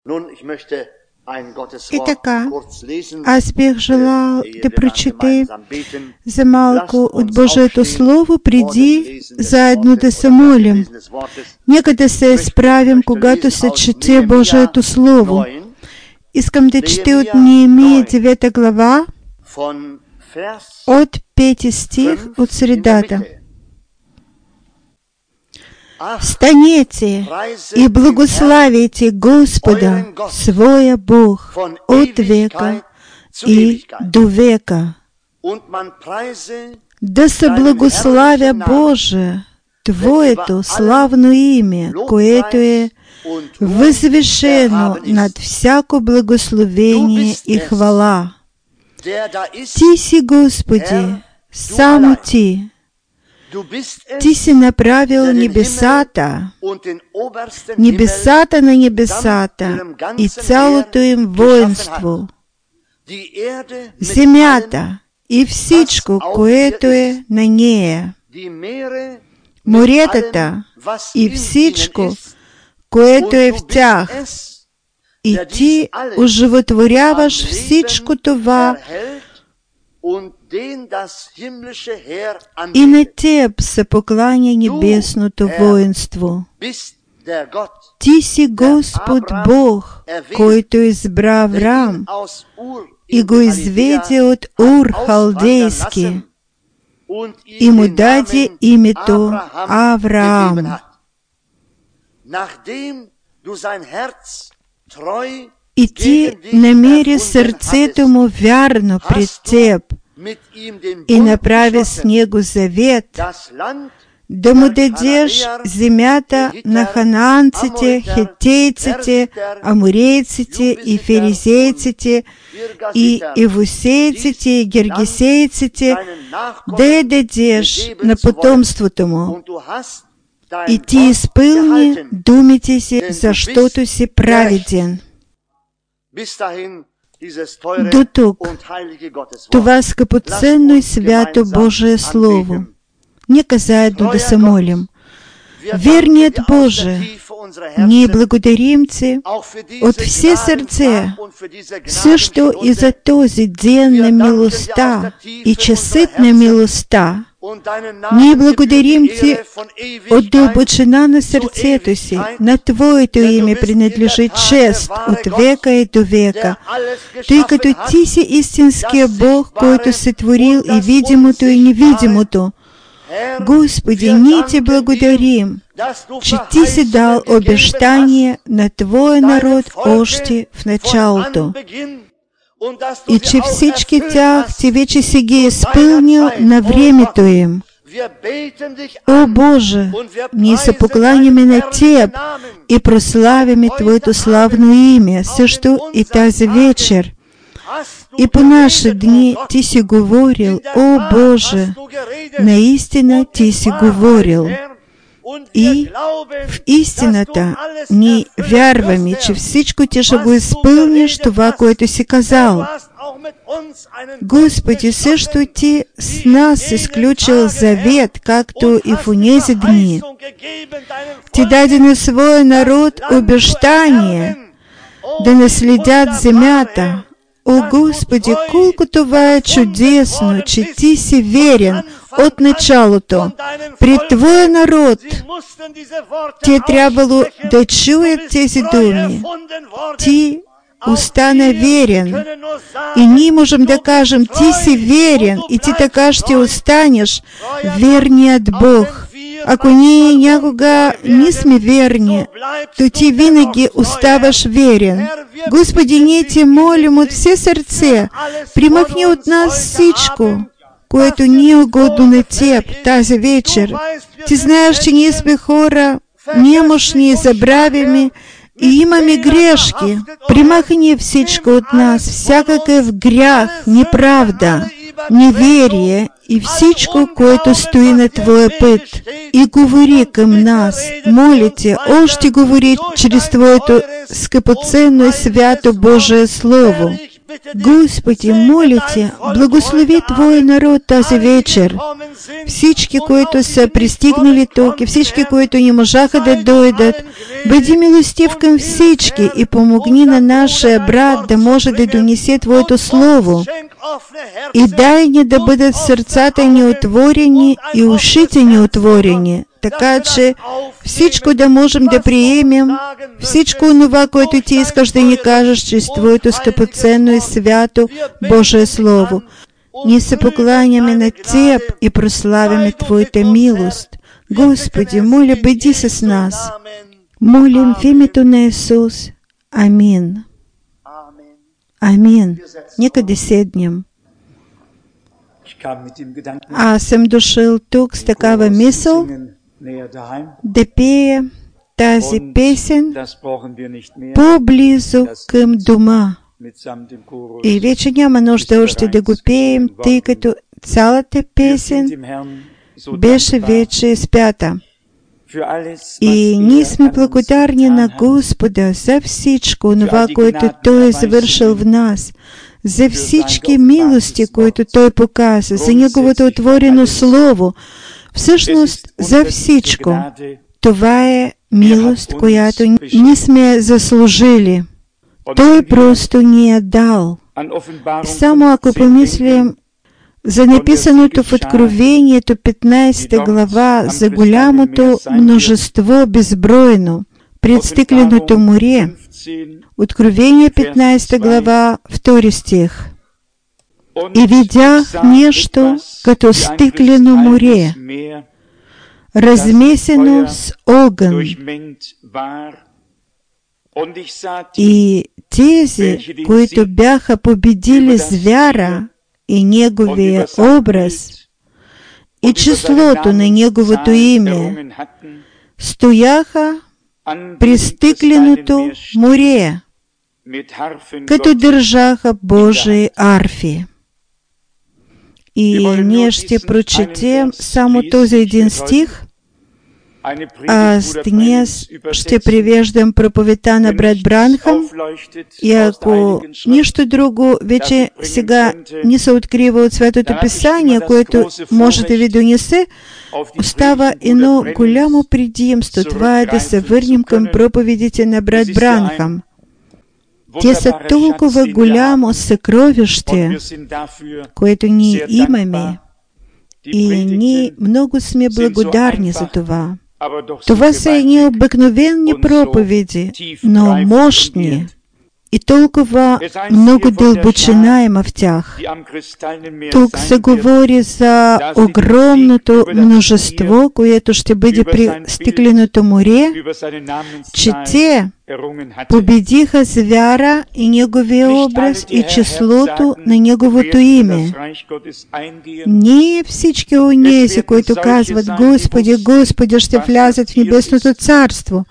И така, аз бих желал да прочете за малко от Божието Слово, преди заедно да се молим. Нека да се изправим, когато се чете Божието Слово. Искам да чете от Неемия 9 глава, от 5 стих, от средата. «Станете и благославите Господа, своя Бог, от века и до века. Да се благославя Боже, Твоето славно име, което е възвишено над всяко благословение и хвала. Ти си, Господи, само Ти. Ти си направил небесата на небесата и цялото им воинство, земята и всичко, което е на нея, моретата и всичко, което е в тях. И Ти оживотворяваш всичко това, и на Теб се покланя небесното воинство. Ти си Господ Бог, който избра Авраам и го изведе от Ур халдейски и му даде името Авраам. И Ти намери сърцето му вярно пред Теб и направи с него завет, да му дадеш земята на ханаанците, хеттейците, аморейците и ферезейците и евусейците и гергесейците, да я дадеш на потомството му. И Ти изпълни думите си, защото си праведен». До тук това скъпоценно и свято Божие Слово. Нека заедно да се молим. Верният Боже, ние благодарим Ти от все сърце, също и за този ден на милостта и часът на милостта. Ние благодарим Ти от дълбочина на сърцето си. На Твоето име принадлежи чест от века и до века, тъй като Ти си истинския Бог, който сътворил и видимото и невидимото. Господи, ние Ти благодарим, че Ти си дал обещание на Твоя народ още в началото и че всички тях Ти вече си ги изпълнил на времето им. О Боже, ние се покланяме на Теб и прославяме Твоето славно име, също и тази вечер. И по наши дни Ти си говорил, о Боже, наистина Ти си говорил. И в истината ние вярваме, че всичко Ти ще го изпълниш това, което си казал. Господи, също Ти с нас изключил завет, както и в онези дни. Ти даде на своя народ обещание да наследят земята. О Господи, колко това е чудесно, че Ти си верен от началото. Пред Твоя народ Ти трябвало да чуят тези думи. Ти остана верен. И ние можем да кажем, Ти си верен и Ти така ще останеш верният Бог. Ако ние някога не сме верни, то Ти винаги оставаш верен. Господи, ние Ти молим от все сърце, примахни от нас всичко, което не е угодно на Теб тази вечер. Ти знаеш, че ние сме хора немощни, забравяме и имаме грешки. Примахни всичко от нас, всякакъв грях, неправда, неверие и всичко, което стои на Твоя път. И говори към нас, моля Те, още говори чрез Твоето скъпоценно и свято Божие Слово. Господи, молите, благослови Твой народ тази вечер. Всички, които са пристигнали тук, и всички, които не можаха да дойдат, бъди милостив към всички и помогни на нашия брат да може да донесе Твоето Слово. И дай ни да бъдат сърцата ни отворени и ушите ни отворени, така че всичко да можем да приемем, всичко онова, което Ти искаш да ни кажеш чрез Твоето скъпоценно и свято Божие Слово. Ние се покланяме на Теб и прославяме Твоята милост. Господи, моля, бъди с нас. Молим в името на Исус. Амин. Амин. Нека да седнем. Аз съм дошъл тук с такава мисъл да пея тази песен по-близо към дома. И вече няма нужда още да го пеем, тъй като цялата песен беше вече спята. И ние сме благодарни на Господа за всичко това, което Той е завършил в нас, за всички милости, които Той показа, за Неговото отворено Слово. Всъщност, за всичко. Това е милост, която ние сме заслужили. Той просто ни е дал. Само ако помислим за написаното в Откровението 15 глава за голямото множество безбройно пред стекленото море, Откровение 15 глава, 2 стих. И видях нещо като стеклено море, размесено с огън. И тези, които бяха победили звяра и неговия образ и числото на неговото име, стояха при стекленото море, като държаха Божии арфи. И ние ще прочетем само този един стих. Аз днес ще привеждам проповедта на брат Бранхам, и ако нищо друго вече сега не се открива от Светото Писание, което може да ви донесе, остава едно голямо предимство. Това е да се върнем към проповедите на брат Бранхам. Те са толкова голямо съкровище, което ние имаме, и ние много сме благодарни за това. Това са едни обикновени проповеди, но мощни, и толкова много дълбочина има в тях. Тук се говори за огромното множество, което ще бъде при стекленото море, че те победиха звяра и неговия образ и числото на неговото име. Ние всички онези, които казват: Господи, Господи, ще влязат в Небесното Царство.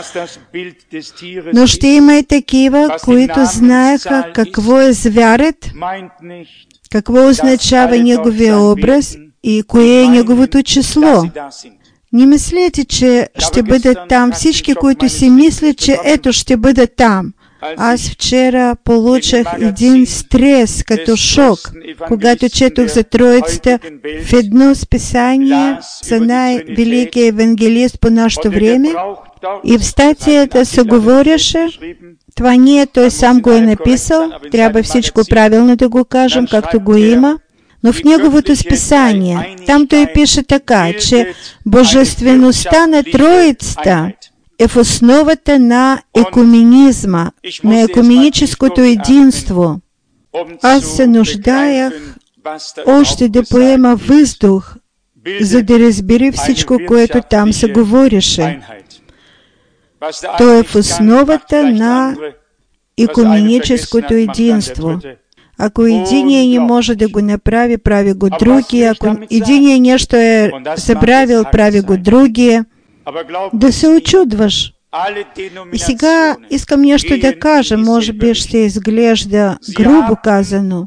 Но ще има и такива, които знаеха какво е звярат, какво означава неговия образ и кое е неговото число. Не мислете, че ще бъдат там всички, които си мислят, че ето ще бъдат там. Аз вчера получих един стрес като шок, когато четох за Троицата в едно списание за най-великия евангелист по нашето време, и в статията се говореше, това не е, той сам го е написал, трябва всичко правилно да го кажем, както го има, но в неговото списание, там той пише така, че божествеността на Троицата е в основата на екуменизма, на екуменическото единство. Аз се нуждаях още да поема въздух, за да разбери всичко, което там се говореше. То е в основата на екуменическото единство. Ако единия не може да го направи, прави го другия. Ако единия нещо е забравил, прави го другия. Да се очудваш. И сега искам нещо да кажа, може би ще изглежда грубо казано,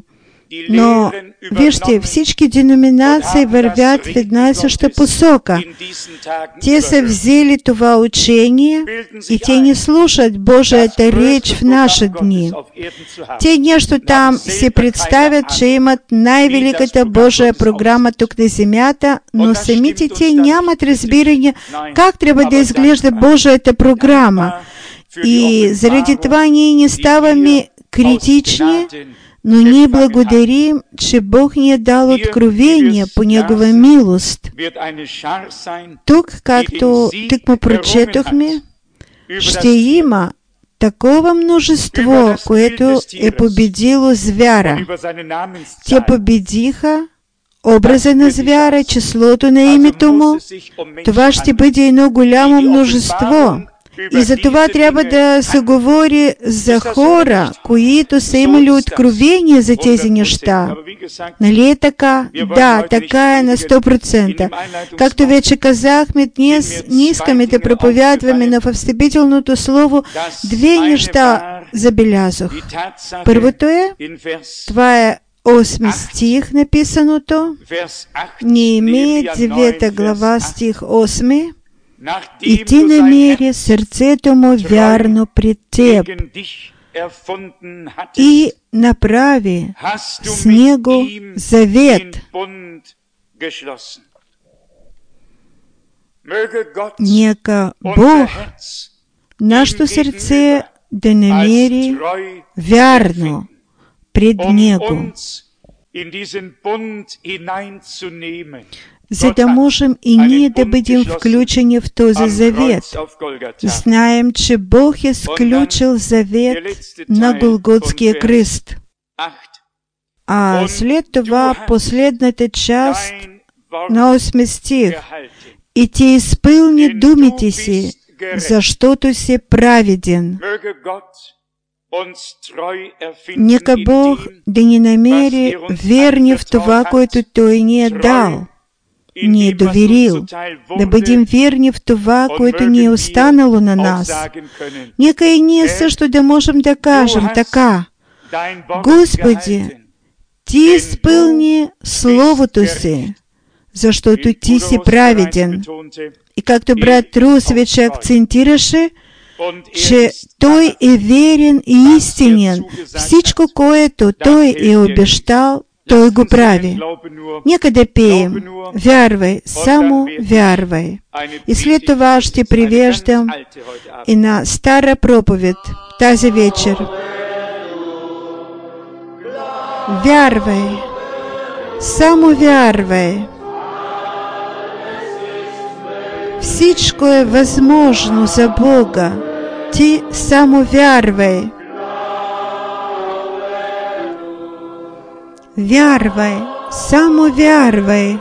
Но, вижте, всички деноминации вървят в една и съща посока. Те са взели това учение и те не слушат Божията реч в наши дни. Те нещо там си представят, че имат най-великата Божия програма тук на земята, но самите те нямат разбиране как трябва да изглежда Божията програма. И заради това ние не ставаме критични, но ние благодарим, че Бог ни е дал откровение по Негова милост. Тук, както тъкмо прочетохме, ще има такова множество, което е победило звяра. Те победиха образа на звяра, числото на името му. Това ще бъде едно голямо множество. И за това трябва да се говори за хора, които са имали откровение за тези неща. Нали е така? Да, така е на 100%. Както вече казахме, днес не искаме да проповядваме, но в встъпителното слово две неща забелязах. Първото е, това е 8 стих написаното, Неемия 9 глава стих 8, и ти намери сърцето му вярно пред теб и направи с него завет. Нека Бог нашето сърце да намери вярно пред Него, за да можем и ние да бъдем включени в този завет. Знаем, че Бог е сключил завет на Голготския кръст. А след това последната част на 8 стих. И ти изпълни думите си, защото си праведен. Нека Бог да ни намери верни в това, което Той ни е дал, ни е доверил, да бъдем верни в това, което ни е останало на нас. Нека и ние също да можем да кажем така: Господи, Ти изпълни Словото си, защото Ти си праведен. И както брат Рус вече акцентираше, че Той е верен и истинен. Всичко, което Той е обещал, Той го прави. Нека да пеем: вярвай, само вярвай. И след това ще привеждам и на стара проповед тази вечер. Вярвай, само вярвай. Всичко е възможно за Бога. Ти само вярвай. Вярвай, само вярвай.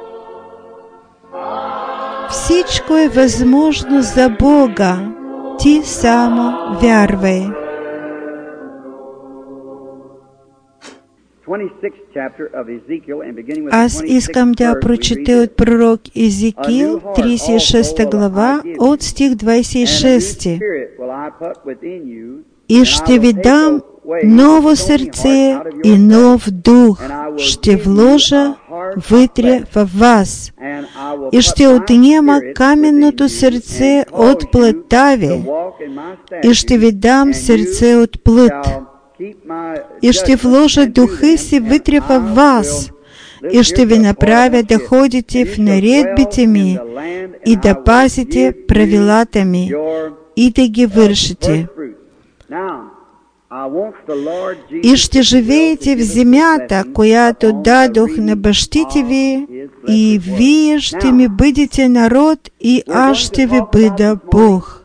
Всичко е възможно за Бога. Ти само вярвай. Аз искам да прочета от пророк Езекиил, 36 глава, от стих 26. И ще ви дам ново сърце и нов дух ще вложа вътре във вас. И ще отнема каменното сърце от плътта ви. И ще ви дам сърце от плът. И ще вложа духа си вътре във вас. И ще ви направя да ходите в наредбите ми и да пазите правилата ми и да ги вършите. И ще живеете в земята, която дадох на бащите ви, и вие ще ми бъдете народ, и аз ще ви бъда Бог.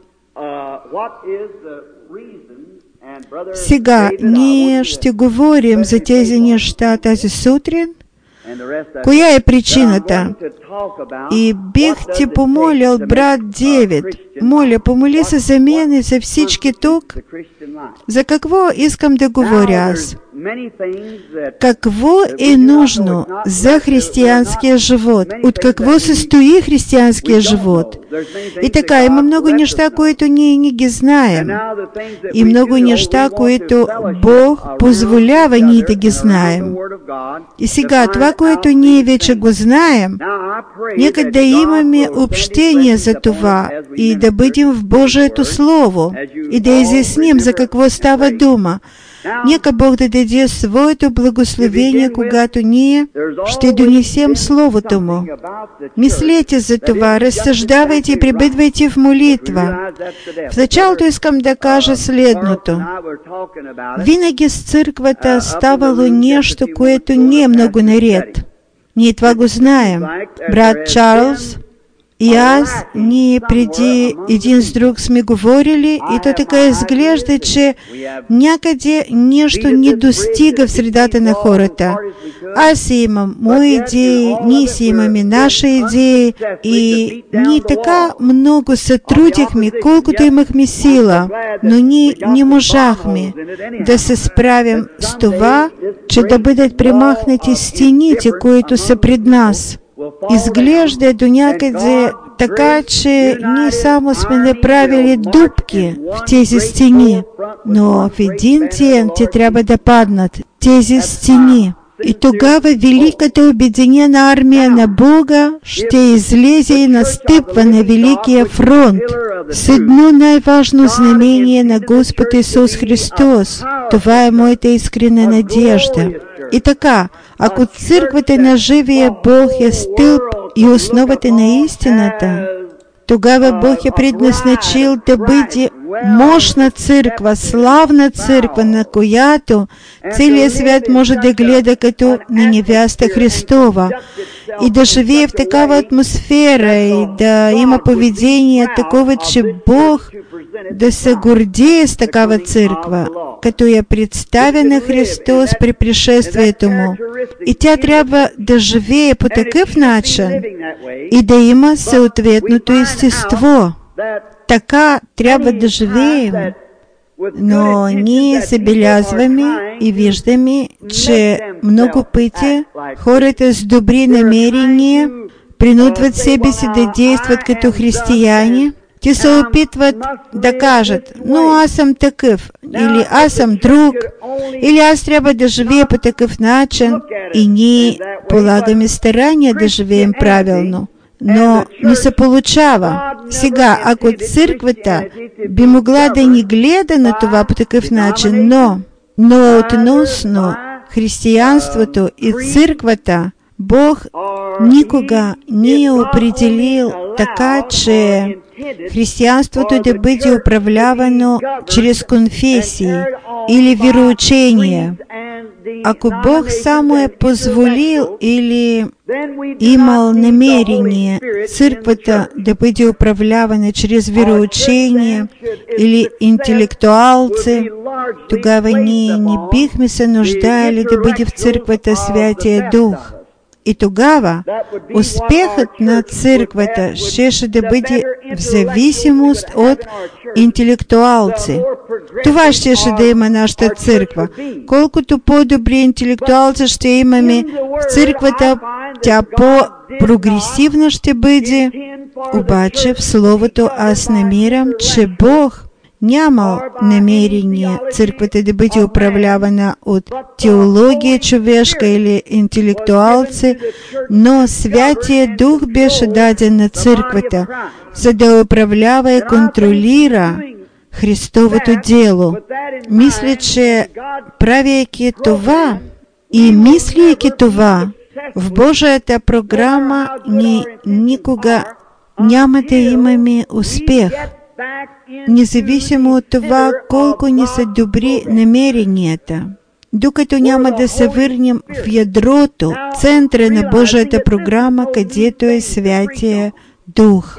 Сега ние ще говорим за тези неща тази сутрин. Коя е причината? И бих ти помолил, брат Девид, моля, помоли се за мен и за всички тук. За какво искам да говоря аз? Какво е нужно за християнския живот? От какво се стои християнския живот? И така, има много неща, които ние не ги знаем. И много неща, които Бог позволява ние да ги знаем. И сега, това, което ние вече го знаем, нека да имаме общение за това и да бъдем в Божието Слово и да изясним за какво става дума. Нека Бог да даде своето благословение, когато ние ще донесем Словото Му. Мислете за това, разсъждавайте и пребъдвайте в молитва. В началото искам да кажа следното. Винаги с църквата ставало нещо, което не е много наред. Ние това го знаем. Брат Чарлз и аз, ние преди един с друг сме говорили и то така изглежда, че някъде нещо не достига в средата на хората. Аз си имам мои идеи, ние си имаме наши идеи и ние така много се трудихме, колкото имахме сила, но ние не можахме да се справим с това, че да бъдат премахнати стените, които са пред нас. Изглежда до някъде така, че ние само сме направили дупки в тези стени, но в един ден те трябва да паднат, тези стени. И тогава великата обединена армия на Бога ще излезе и настъпва на Великия фронт с едно най-важно знамение на Господ Исус Христос. Това е моята искрена надежда. И така, ако църквата на живия Бог е стълб и основата на истината, тогава Бог е предназначил да бъде мощна църква, славна църква, на която целият свят може да гледа като на невяста Христова и да живее в такава атмосфера и да има поведение такова, че Бог да се гордее с такава църква, като я представя на Христос при пришествието Му. И тя трябва да живее по такъв начин и да има съответното естество. Така трябва да живеем. Но ние забелязваме и виждаме, че много пъти хората с добри намерения принудват себе си да действат като християни. Те се опитват да кажат, но аз съм такъв, или аз съм друг, или аз трябва да живея по такъв начин, и ние полагаме старания да живеем правилно. Но не се получава. Сега, ако църквата би могла да ни гледа на това по такъв начин, но относно християнството и църквата, Бог никога не е определил така, че християнството да бъде управлявано чрез конфесии или вероучения. Ако Бог само е позволил или имал намерение църквата да бъде управлявана чрез вероучения или интелектуалци, тогава ние не бихме се нуждаели да бъде в църквата Святия Дух. И тогава успехът на църквата щеше да бъде в зависимост от интелектуалци. Това щеше да има нашата църква. Колкото по-добри интелектуалци ще имаме в църквата, тя по-прогресивна ще бъде. Обаче в Словото аз намирам, че Бог нямал намерение църквата да бъде управлявана от теология човешка или интелектуалци, но Святия Дух беше даден на църквата, за да управлява и контролира Христовото дело. Мисля, че правейки това и мислейки това, в Божията програма ни никога няма да имаме успех. Независимо от това, колко ни са добри намеренията, докато няма да се върнем в ядрото, центъра на Божията програма, където е Святия Дух.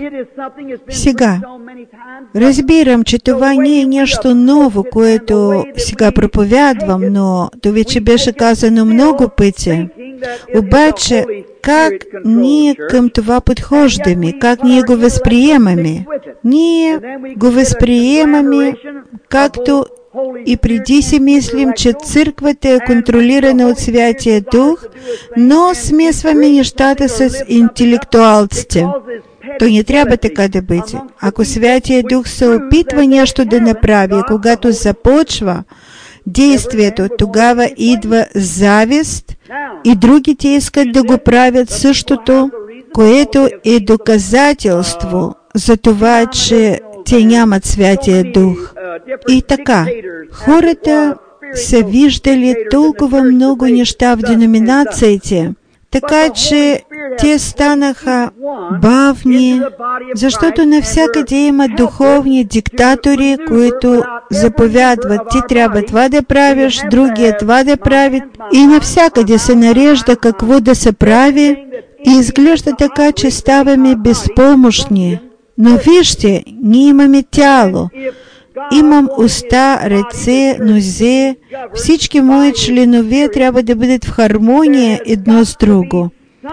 Сега, разбирам, че това не е нещо ново, което сега проповядвам, но то вече беше казано много пъти. обаче как ние към това подхождаме, как ние го възприемаме? Ние го възприемаме както и преди си мислим, че църквата е контролирана от Святия Дух, но смесваме нещата с интелектуалците. То не трябва така да бъде. Ако Святия Дух се опитва нещо да направи, когато започва действието, тогава идва завист и другите искат да го правят същото, което е доказателство за това, че те нямат Святия Дух. И така, хората са виждали толкова много неща в деноминациите, така че те станаха бавни, защото навсякъде има духовни диктатори, които заповядват: ти трябва това да правиш, другия това да прави, и навсякъде се нарежда какво да се прави, и изглежда така, че ставаме безпомощни. Но вижте, ние имаме тяло. Имам уста, ръце, нозе. Всички мои членове трябва да бъдат в хармония едно с друго.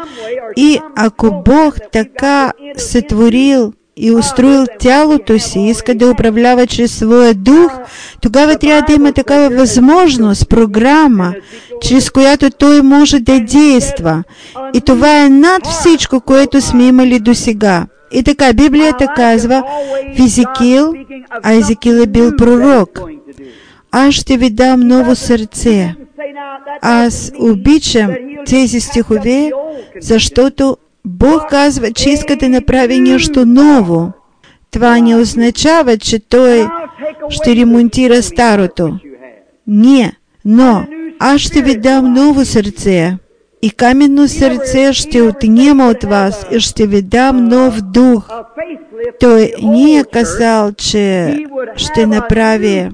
И ако Бог така сътворил и устроил тялото си, иска да управлява чрез своя дух, тогава трябва да има такава възможност, програма, чрез която Той може да действа. И това е над всичко, което сме имали досега. И така, Библията казва в Езекил, а Езекил е бил пророк: аз ще ви дам ново сърце. Аз обичам тези стихове, защото Бог казва, че иска да направи нещо ново. Това не означава, че Той ще ремонтира старото. Не, но аз ще ви дам ново сърце. И каменно сърце ще отнема от вас и ще ви дам нов дух. Той не е казал, че ще направи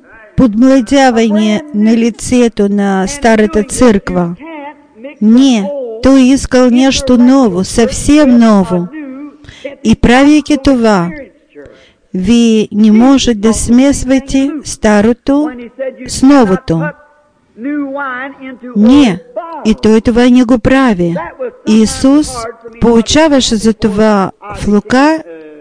подмладяване на лицето на старата църква. Не, Той искал нещо ново, съвсем ново. И правейки това, вие не можете да смесвате старото с новото. Не, и Той това не го прави. Исус поучаваше за това в Лука,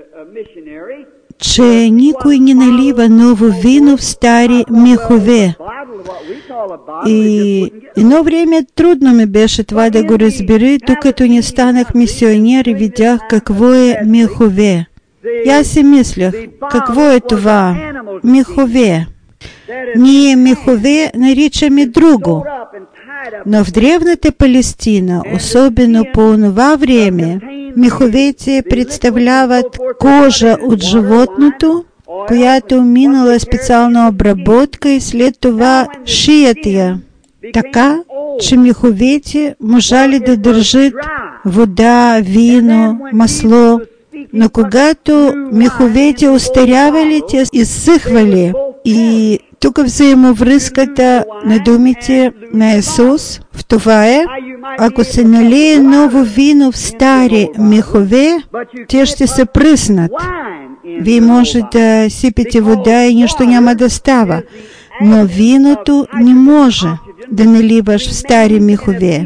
че никой не налива ново вино в стари мехове. И едно време трудно ми беше това да го разбера, докато не станах мисионер и видях какво е мехове. И аз си мислях, какво е това мехове? Ние мехове наричаме друго. Но в древната Палестина, особено по това време, меховете представляват кожа от животното, която минала специална обработка и след това шият я. Така, че меховете можали да държат вода, вино, масло. Но когато меховете остарявали, те изсъхвали. И тук взаимовръзката на думите на Исус в това е: ако се налие ново вино в стари мехове, те ще се пръснат. Вие може да сипете вода и нищо няма да става, но виното не може да наливаш в стари мехове,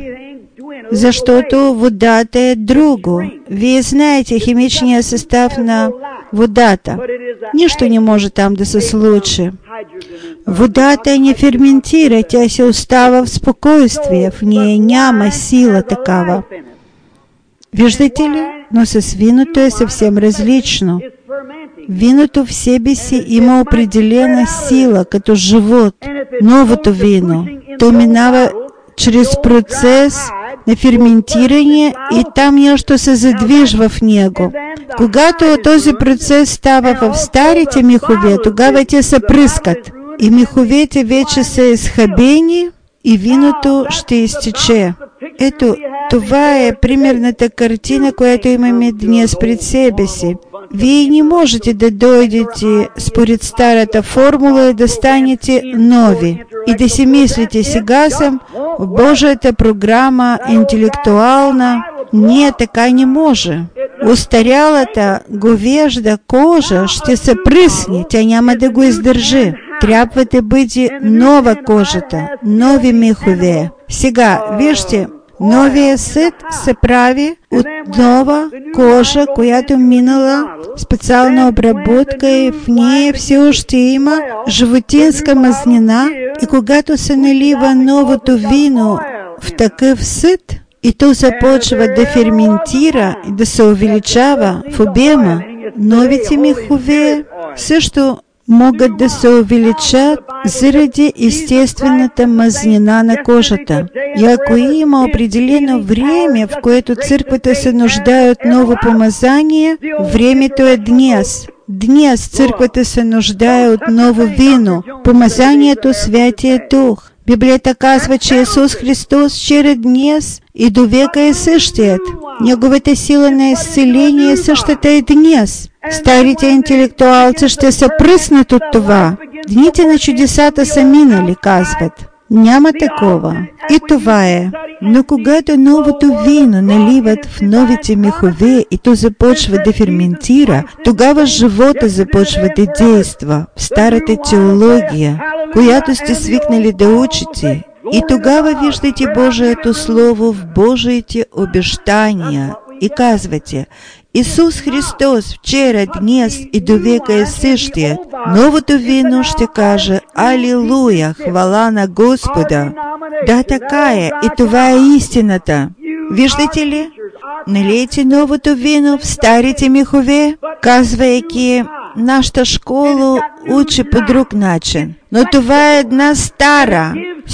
защото водата е друго. Вие знаете химичния състав на водата. Нищо не може там да се случи. Водата не ферментира, тя се остава в спокойствие, в нея няма сила такава. Виждате ли? Но с виното е съвсем различно. Виното в себе си има определена сила, като живот. Новото вино, то минава чрез процес на ферментиране и там нещо се задвижва в него. Когато този процес става в старите мехове, тогава те се пръскат и меховете вече са изхабени и виното ще изтече. Ето, това е примерната картина, която имаме днес пред себе си. Вие не можете да дойдете според старата формула и да станете нови и да си мислите: сега съм в Божията програма интелектуална. Не, така не може. Устарялата говежда кожа ще се пръсне, тя няма да го издържи. Трябва да бъде нова кожата, нови мехове. Сега, вижте, Новия съд се прави от нова кожа, която минала специална обработка и в нея все още има животинска мазнина. И когато се налива новото вино в такъв съд, и то започва да ферментира и да се увеличава в обема, новите мехове също могат да се увеличат заради естествената мазнина на кожата. И ако има определено време, в което църквата се нуждае от ново помазание, времето е днес. Днес църквата се нуждае от ново вино, помазанието Святия Дух. Библията казва, че Исус Христос вчера, днес и до века е същият. Неговата сила на изцеление е същата и днес. Старите интелектуалци ще се пръснат от това. Дните на чудесата са минали, казват. Няма такова. И това е. Но когато новото вино наливат в новите мехове и то започва да ферментира, тогава живота започва да действа в старата теология, която сте свикнали да учите. И тогава виждате Божието Слово в Божиите обещания и казвате: Исус Христос вчера, днес и до века е същият. Новото вино ще каже: Алилуя, хвала на Господа. Да, така е, и това е истината. Виждате ли? Налейте новото вино в старите мехове, казвайки: нашата школа учи по друг начин. Но това е една стара,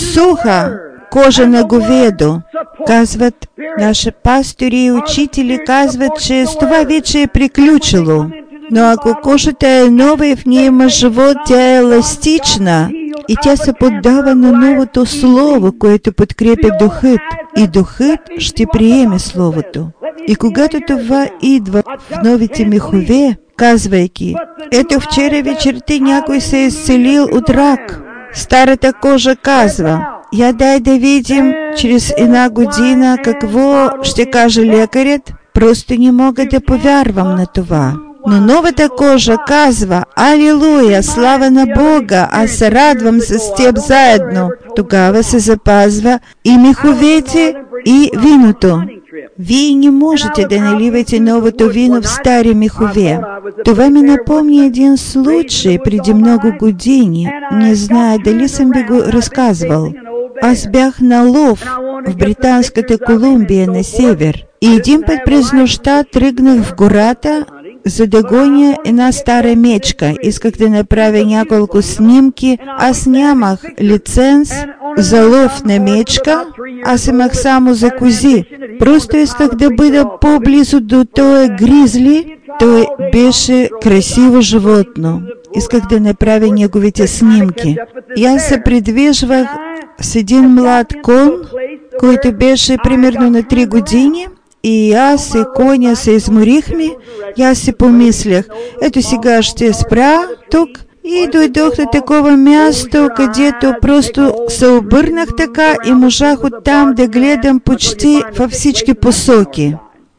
суха кожа на говедо. Казват, наши пастори и учители казват, че с това вече е приключило. Но ако кожата е нова и в нея има живот, тя е еластична и тя се поддава на новото Слово, което подкрепя Духът. И Духът ще приеме Словото. И когато това идва в новите мехове, казвайки: ето вчера вечерта някой се е изцелил от рак, старата кожа казва: я дай да видим чрез една година какво ще каже лекарят. Просто не мога да повярвам на това. Но новата кожа казва: Алилуя, слава на Бога, аз се радвам с теб заедно. Тогава се запазва и меховете, и виното. Вие не можете да наливате новото вино в стари мехове. Това ми напомни един случай преди много години. Не зная дали съм ви го разказвал. Аз бях на лов в Британската Колумбия на север. И един път през нощта тръгнах в гората, за да гоня една стара мечка. Исках да направя няколко снимки. Аз нямах лиценз за лов на мечка, аз имах само за кози. Просто исках да бъда по-близо до този гризли. Той беше красиво животно. Исках да направя неговите снимки. И аз се придвижвах с един млад кон, който беше примерно на 3 години. И аз и коня се изморихме, и аз си помислях: ето сега ще спра тук. И дойдох на такова място, където просто се обърнах така и можах оттам да гледам почти във всички посоки.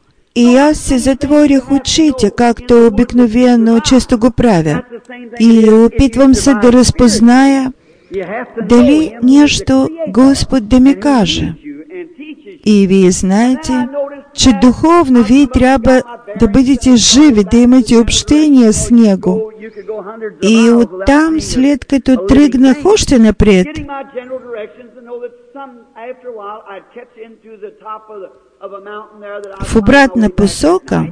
И аз си затворих очите, както обикновено често го правя. И опитвам се да разпозная дали нещо Господ да ми каже. И вие знаете, че духовно вие трябва да бъдете живи, да имате общение с Него. И оттам, след като тръгнах още напред, в обратна посока,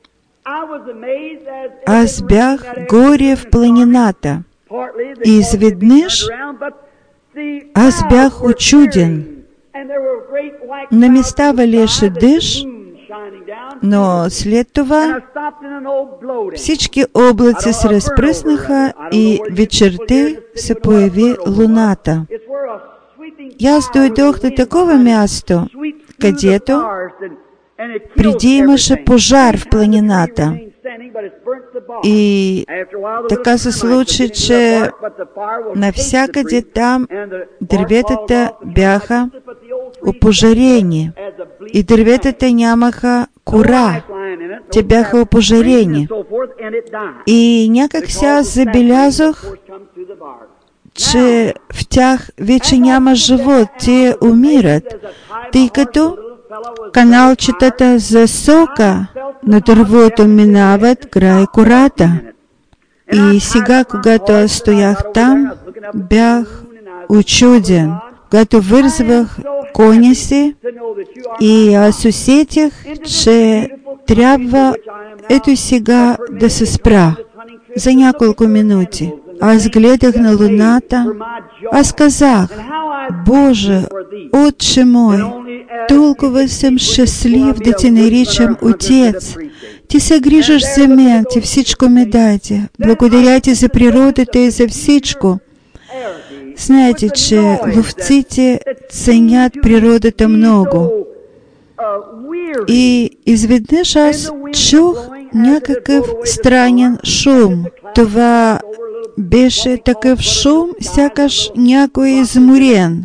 аз бях горе в планината. И изведнъж аз бях учуден. На места валеше дъжд, но след това всички облаци се разпръснаха и вечерта се появи луната. И аз дойдох на такова място, където преди имаше пожар в планината. И така се случи, че навсякъде там дърветата бяха опожарени и дърветата нямаха кора. Те бяха опожарени. И някак сега забелязах, че в тях вече няма живот, те умират, тъй като каналчетата за сока на дървото минават край кората. И сега, когато аз стоях там, бях учуден, когато вързвах коня си и аз усетих, че трябва ето сега да се спра за няколко минути. Аз гледах на луната, аз казах: Боже, Отче мой, толкова съм щастлив да те наричам Отец. Ти се грижиш за мен, ти всичко ми даде. Благодаря ти за природата и за всичко. Знаете, че ловците ценят природата много. И изведнъж аз чух някакъв странен шум. Това беше такъв шум, сякаш някой изморен.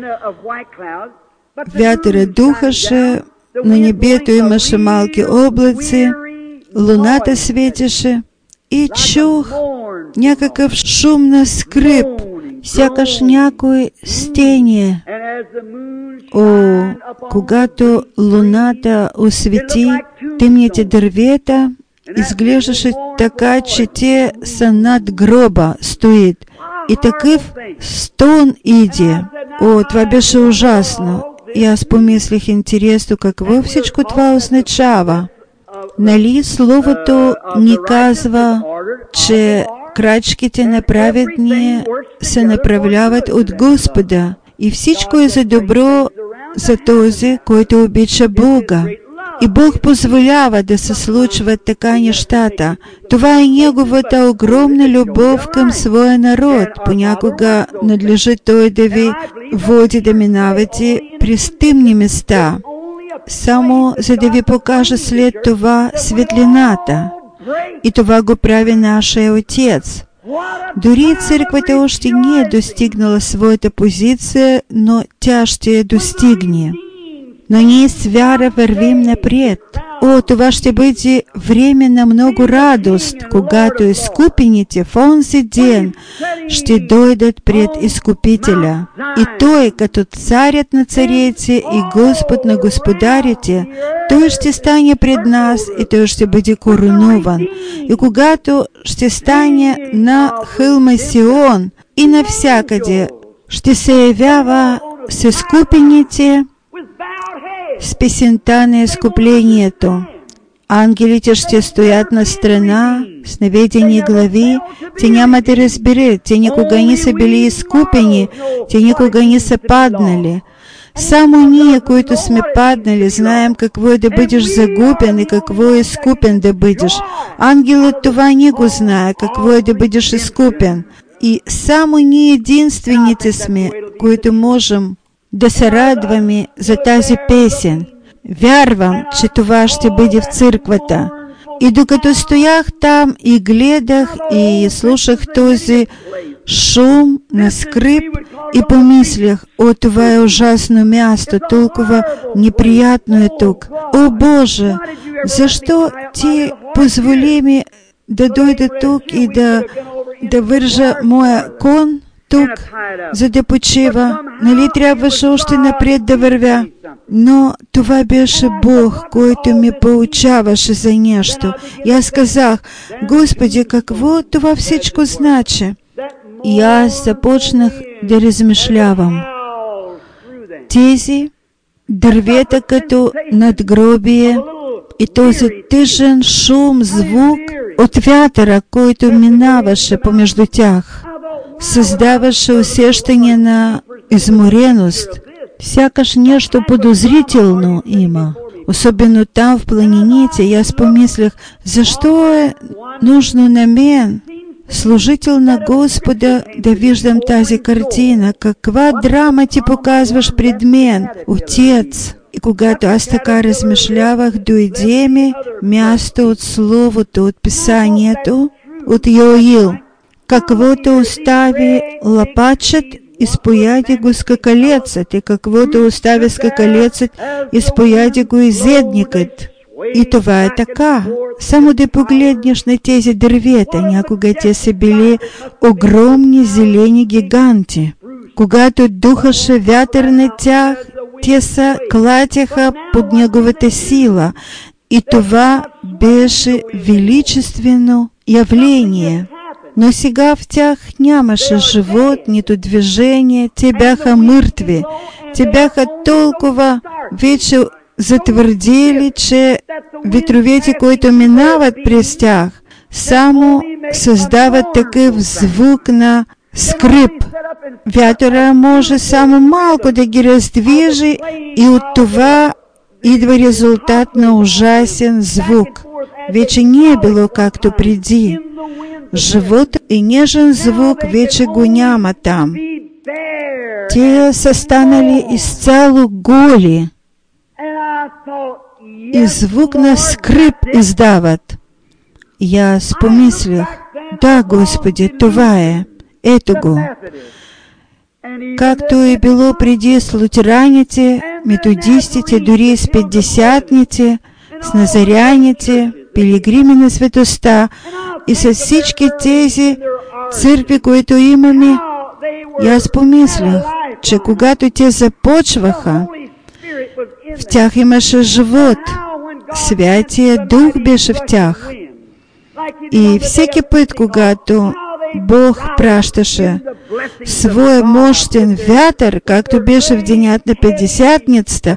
Вятъра духаше, на небето имаше малки облаци, луната светеше и чух някакъв шум на скрип, сякаш някой стене. О, когато луната освети темните дървета, изглеждаше така, че те са над гроба стоят. И такъв стон иде. О, това беше ужасно. И аз помислих, интересно, какво всичко това означава. Нали Словото ни казва, че крачките на праведния се направляват от Господа и всичко е за добро за този, който обича Бога. И Бог позволява да се случват така нещата. Това е Неговата огромна любов към своя народ. Понякога надлежи Той да ви води да минавате през тъмни места, само за да ви покаже след това светлината. И това го прави нашия Отец. Дори църквата още не е достигнала своята позиция, но тя ще я достигне. Но ние с вяра вървим напред. О, това ще бъде време на много радост, когато изкупените в онзи ден ще дойдат пред Изкупителя. И Той, като царят на царете и Господ на господарите, Той ще стане пред нас и Той ще бъде коронуван. И когато ще стане на хълма Сион и навсякъде ще се явява с изкупените, с песента на изкуплението. Ангелите ще стоят на страна, с наведени глави. Те няма да разберат, те никога не са били изкупени, те никога не са паднали. Само ние, които сме паднали, знаем какво е да бъдеш загубен и какво е изкупен да бъдеш. Ангелът това не го знае, какво е да бъдеш изкупен. И само ние единствените сме, които можем да се радваме за тази песен. Вярвам, че това ще бъде в църквата. И докато стоях там и гледах и слушах този шум на скрип и помислях: о, това е ужасно място, толкова неприятно е тук. О, Боже, защо Ти позволи ми да дойда тук и да вържа моя кон тук, за да почива? Нали трябваше още напред да вървя? Но това беше Бог, който ме поучаваше за нещо. И аз казах: Господи, какво това всичко значи? И аз започнах да размишлявам. Тези дървета като надгробие и този тъжен шум, звук от вятъра, който минаваше помежду тях, създаваше усещане на измореност. Сякаш нещо подозрително има. Особено там в планините. И аз помислях: защо е нужно на мен, служител на Господа, да виждам тази картина? Каква драма ти показваш пред мен, Отец? И когато аз така размишлявах, дойде ми място от Словото, от Писанието, от Йоил. Каквото остави лапачът, изпояди го скакалецът, и каквото остави скакалецът, изпояди го изедникът. І това е така. Само де погледнеш на тези дървета, някога те са били огромни зелени гиганти. Когато духаше вятър на тях, те се клатяха под неговата сила. И това беше величествено явление. Но сега в тях нямаше живот, нито движение, те бяха мъртви. Те бяха толкова вече затвърдели, че ветровете, които минават през тях, само създават такъв звук на скрип. Вятъра може само малко да ги раздвижи и от това идва резултат на ужасен звук. Вече не е било както преди. Живот и нежен звук вече го няма там. Те са станали изцяло голи и звук на скрип издават. И аз помислих, да, Господи, това е. Ето го. Както е било преди с лутераните, методистите, дори с петдесятните, с назаряните, пилигрими на светостта и с всички тези църкви, които имаме. И аз помислих, че когато те започваха, в тях имаше живот. Святия Дух беше в тях. И всеки път, когато Бог пращаше своя мощен вятър, както беше в денят на Петдесятницата,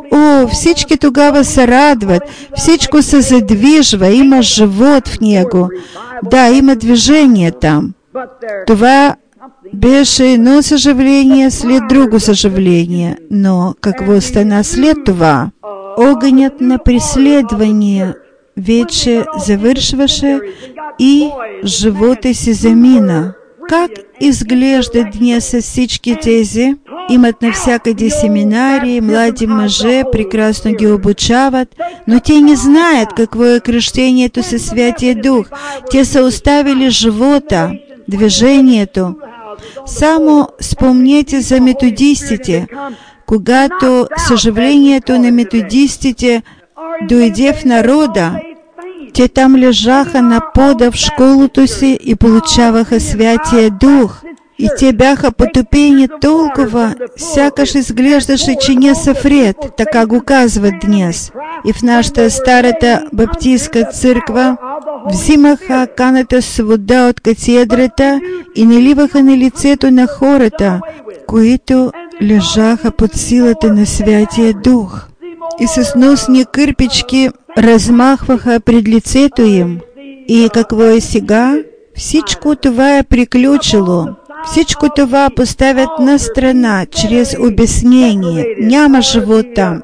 всички тогава се радват, всичко се задвижва, има живот в него. Да, има движение там. Това беше едно съживление след друго съживление. Но какво стана след това? Огънят на преследвания вече завършваше и живота си замина. Как изглежда днес всички тези? Имат навсякъде семинари, млади мъже, прекрасно ги обучават, но те не знаят какво е кръщението със Святия Дух. Те са оставили живота, движението. Само спомнете за методистите. Когато съживлението на методистите дойде в народа, те там лежаха на пода в школото си и получаваха Святия Дух. И те бяха потопени толкова, сякаш изглеждаше, че не са вред, така го казват днес. И в нашата старата баптистка църква взимаха каната с вода от катедрата и наливаха на лицето на хората, които лежаха под силата на Святия Дух. И с носни кърпички размахваха пред лицето им. И какво е сега? Всичко това е приключило. Всичко това поставят на страна, чрез обяснение. Няма живот там.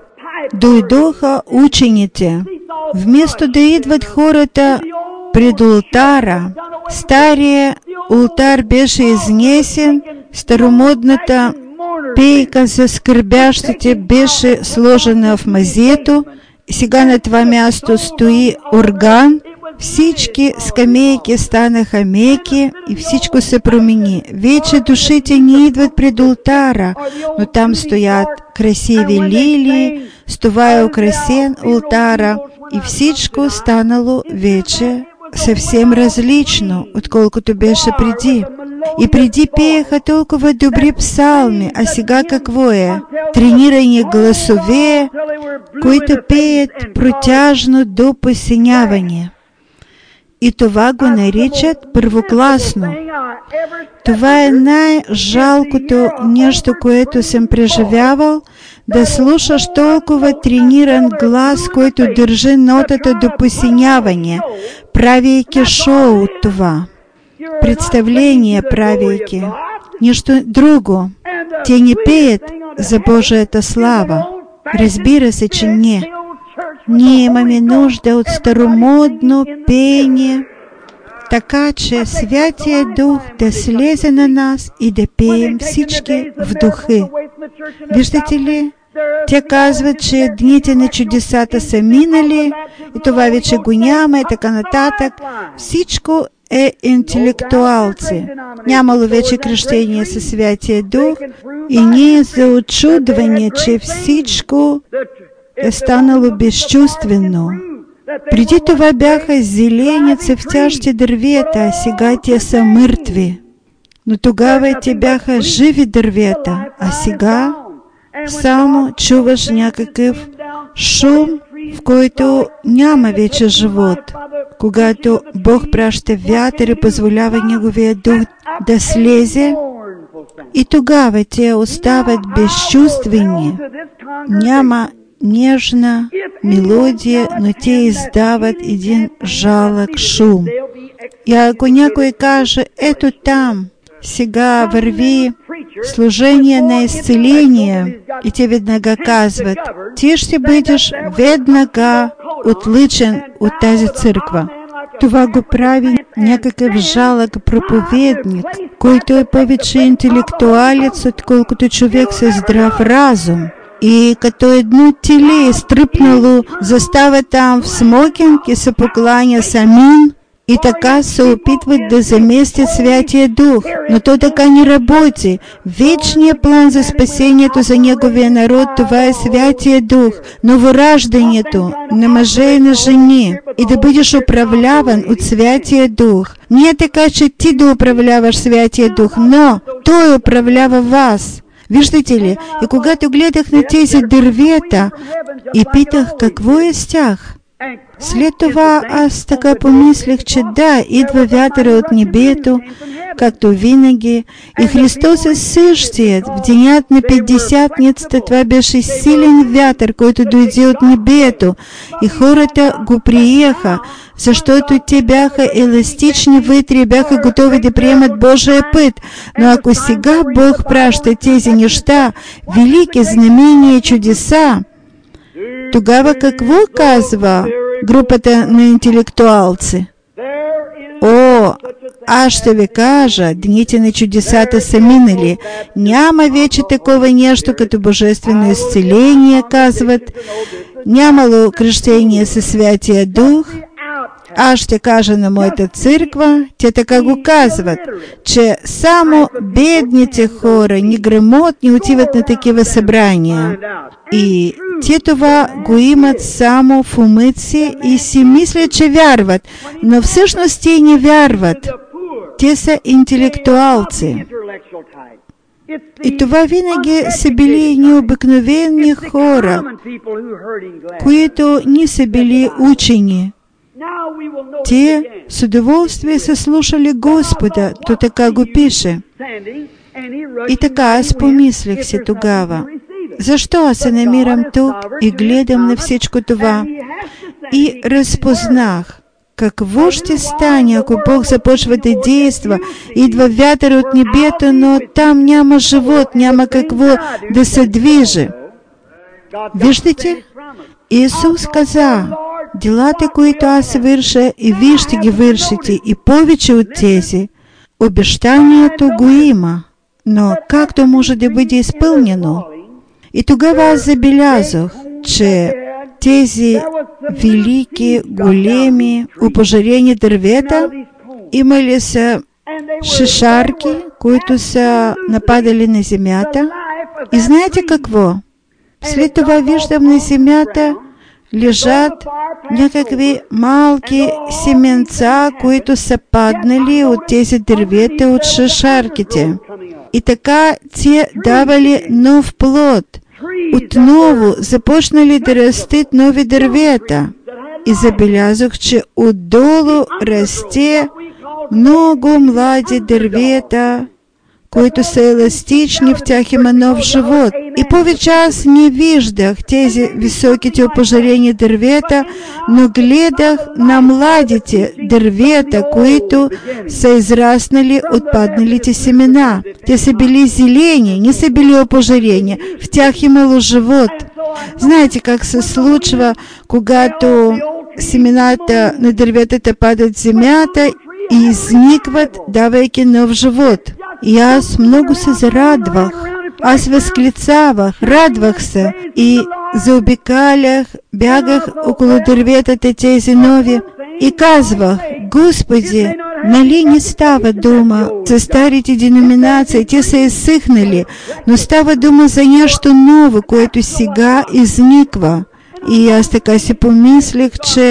Дойдоха учените. Вместо да идват хората пред ултара, стария ултар беше изнесен, старомодната пейка за скърбящите беше сложена в мазето, сега на това място стои орган, всички скамейки станаха меки и всичко се промени. Вече душите не идват пред ултара, но там стоят красиви лилии, с това е украсен ултара и всичко станало вече съвсем различно, отколкото беше преди. И преди пееха толкова добри псалми, а сега какво е? Тренирани гласове, които пеят протяжно до посиняване. И това го наричат първокласно. Това е най-жалкото нещо, което съм преживявал, да слушаш толкова трениран глас, който държи нотата до посиняване, правейки шоу от това. Представление правейки. Нищо друго. Те не пеят за Божията слава. Разбира се, че не. Ние имаме нужда от старомодно пение, така че Святия Дух да слезе на нас и да пеем всички в духи. Виждате ли? Те казват, че дните на чудесата са минали и това вече го няма и така нататък. Всичко е интелектуалци. Нямало вече кръщение със Святия Дух и ние за очудване, че всичко е станало безчувствено. Преди това бяха зеленици в тяжти дървета, а сега те са мъртви. Но тогава те бяха живи дървета, а сега само чуваш някакъв шум, в който няма вече живот. Когато Бог праща вятър и позволява Неговия дух да слезе, и тогава те остават безчувствени. Няма нежна мелодия, но те издават един жалък шум. И ако някой каже, ето там, сега върви служение на изцеление, и те веднага казват, ти ще бъдеш веднага отличен от тази църква. Това го прави някакъв жалък проповедник, който е повече интелектуалец, отколкото човек със здрав разум. И като едно теле стръпнало, застава там в смокинг и се покланя с амин, и така се опитват да заместят Святия Дух. Но то така не работи. Вечният план за спасението за Неговия народ, това е Святия Дух, новораждането на мъже и на жени, и да бъдеш управляван от Святия Дух. Не е така, че ти да управляваш Святия Дух, но Той управлява вас. Виждате ли, и когато гледах на тези дървета и питах какво е с тях, след това аз така помислих, че да, идва вятъра от небето, както винаги, и Христос е същият. В денят на Петдесятницата това беше силен вятър, който дойде от небето, и хората го приеха, защото те бяха еластични вътре и бяха готови да приемат Божия път. Но ако сега Бог праща тези неща, велики знамения и чудеса, тогава какво казва групата на интелектуалци? О, аз ще ви кажа, дните на чудесата са минали. Няма вече такова нещо като божествено изцеление, казват. Нямало кръщение със Святия Дух. Аз ще кажа на моята църква, те така го казват, че само бедните хора, неграмотни, отиват на такива събрания. И те това го имат само в умът си и си мислят, че вярват, но всъщност те не вярват. Те са интелектуалци. И това винаги са били необикновени хора, които не са били учени. Те с удоволствие са слушали Господа, то така го пише. И така аз помислих си тогава, защо аз се намирам тук и гледам на всичко това, и разпознах, какво ще стане, ако Бог започва да действа, идва вятър от небето, но там няма живот, няма какво да се движи. Виждате? Исус каза, делата, които аз върша, и вие ще ги вършите, и повече от тези. Обещанието го има, но как то може да бъде изпълнено? И тогава аз забелязах, че тези велики, големи, опожарени дървета имали са шишарки, които са нападали на земята. И знаете какво? След това виждам на земята лежат някакви малки семенца, които са паднали от тези дървета, от шишарките. И така те давали нов плод. Отново започнали да растат нови дървета. И забелязах, че отдолу расте много млади дървета, които са еластични, в тях има нов живот. И повече аз не виждах тези високите опожарени дървета, но гледах на младите дървета, които са израснали от падналите семена. Те са били зелени, не са били опожарени, в тях имало живот. Знаете как се случва, когато семената на дърветата падат в земята и изникват, давайки нов живот. И аз много се зарадвах. Аз възклицавах, радвах се и заобикалях, бягах около дърветата тези нови и казвах, Господи, нали не става дума за старите деноминации, те са изсъхнали, но става дума за нещо ново, което сега изниква. И аз така си помислих, че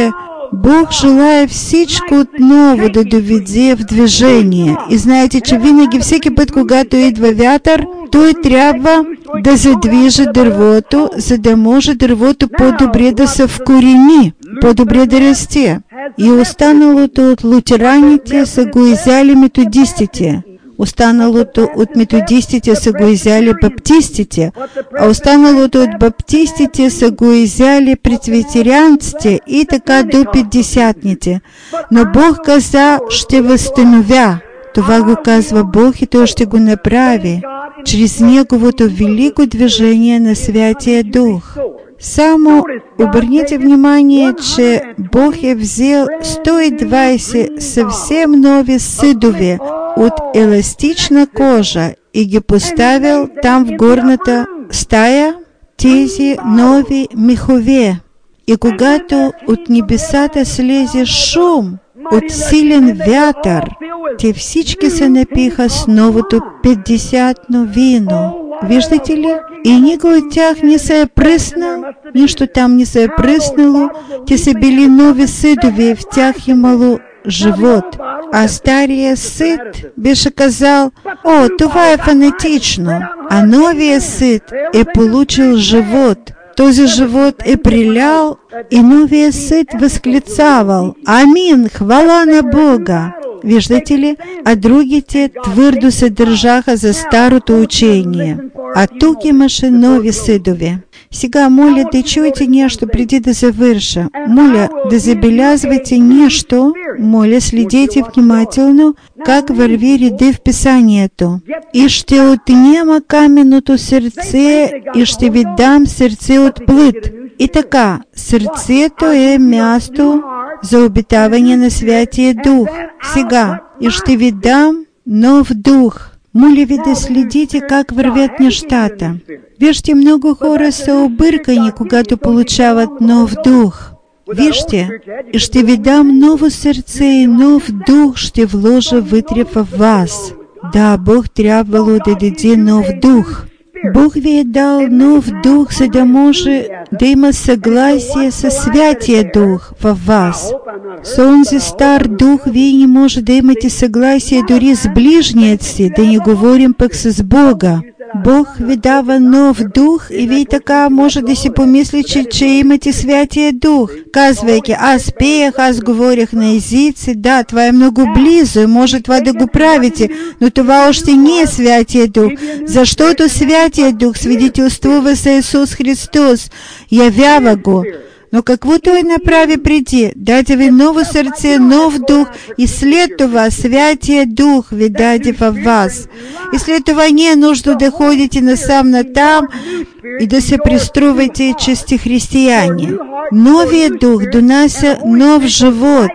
Бог желає всичко отново да доведе в движение. І знаєте, че винаги, всеки път, когато идва вятър, той трябва да задвижи дървото, за да може дървото по-добре да се вкорени, по-добре да расте. И останалото от лутераните са го изяли методистите. Останалото от методистите са го изяли баптистите, а останалото от баптистите са го изяли пресвитерианците и така до петдесятните. Но Бог каза, ще възстановя. Това го казва Бог и Той ще го направи чрез Неговото велико движение на Святия Дух. Само обърнете внимание, че Бог е взел 120 съвсем нови съдове от еластична кожа и ги поставил там в горната стая, тези нови мехове. И когато от небесата слезе шум от силен вятър, те всички се напиха с новото 50-но вино. Виждате ли? И никой от тях не се е пръснал, нищо там не се е пръснало, те са били нови съдове и в тях имало живот. А стария съд беше казал, о, това е фанатично, а новия съд е получил живот. Този живот е прилял и новия съд възклицавал, амин, хвала на Бога. Виждате ли? А другите твърдо се държаха за старото учение. А тук имаше нови съдове. Сега моля да чуете нещо преди да завърша. Моля да забелязвате нещо. Моля, следете внимателно как върви реда в Писанието. И ще отнема каменното сърце и ще ви дам сърце от плът. И така, сърцето е място за обитаване на Святия Дух. Сега, и ще ви дам нов дух. Моля ви да следите как вървят нещата. Вижте, много хора са объркани, когато получават нов дух. Вижте, и ще ви дам ново сърце и нов дух ще вложа вътре в вас. Да, Бог трябвало да даде нов дух. Бог ви е дал нов дух, за да може да има съгласие с Святия Дух във вас. С онзи стар дух вие не може да имате съгласие дори с ближният си, да не говорим пък с Бога. Бог ви дава нов дух и вие така може да си помислите, че имате Святия Дух, казвайки, аз пеях, аз говорих на езици, да, това е много близо и може това да го правите, но това още не е Святия Дух, защото Святия Дух свидетелствува за Исус Христос, явява го. Но какво Той направи преди? Даде ви ново сърце, нов дух и след това Святия Дух ви даде във вас. И след това не е нужда да ходите насам-натам и да се преструвате, че сте християни. Новият дух донася нов живот.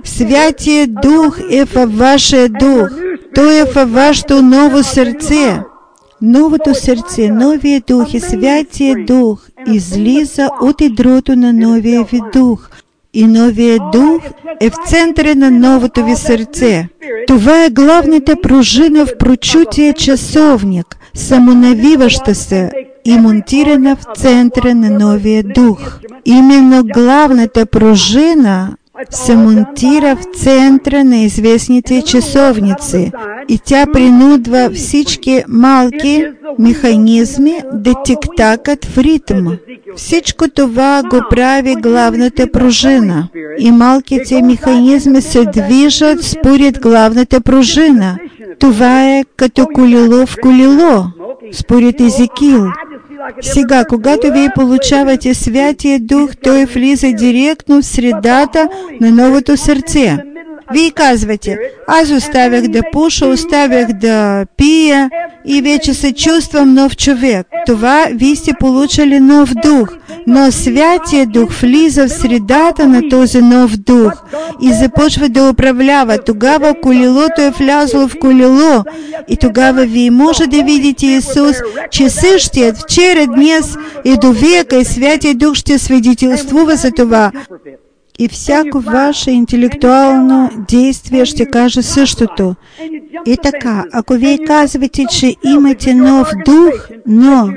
Святия Дух е във вашия дух. Той е във вашето ново сърце. Новото сърце, новия дух и Святия Дух излиза от ядрото на новия ви дух. И новия дух е в центъра на новото ви сърце. Това е главната пружина в прочутия часовник, самонавиваща се и монтирана в центъра на новия дух. Именно главната пружина се монтира в центъра на известните часовници и тя принудва всички малки механизми да тиктакат в ритм. Всичко това го прави главната пружина и малките механизми се движат според главната пружина. Това е като колело в колело, според Езекил. Сега, когато вие получавате Святия Дух, Той влиза директно в средата на новото сърце. Вие казвате, аз оставях да пуша, оставях да пия и вече се чувствам нов човек. Това вие сте получили нов дух, но Святия Дух влиза в средата на този нов дух и започва да управлява. Тогава колелото е влязло в колело и тогава вие може да видите Исус, че същият вчера, днес и до века и Святия Дух ще свидетелствува за това. и всяко ваше интелектуално действие ще каже същото. И така, ако вие казвате, че имате нов дух, но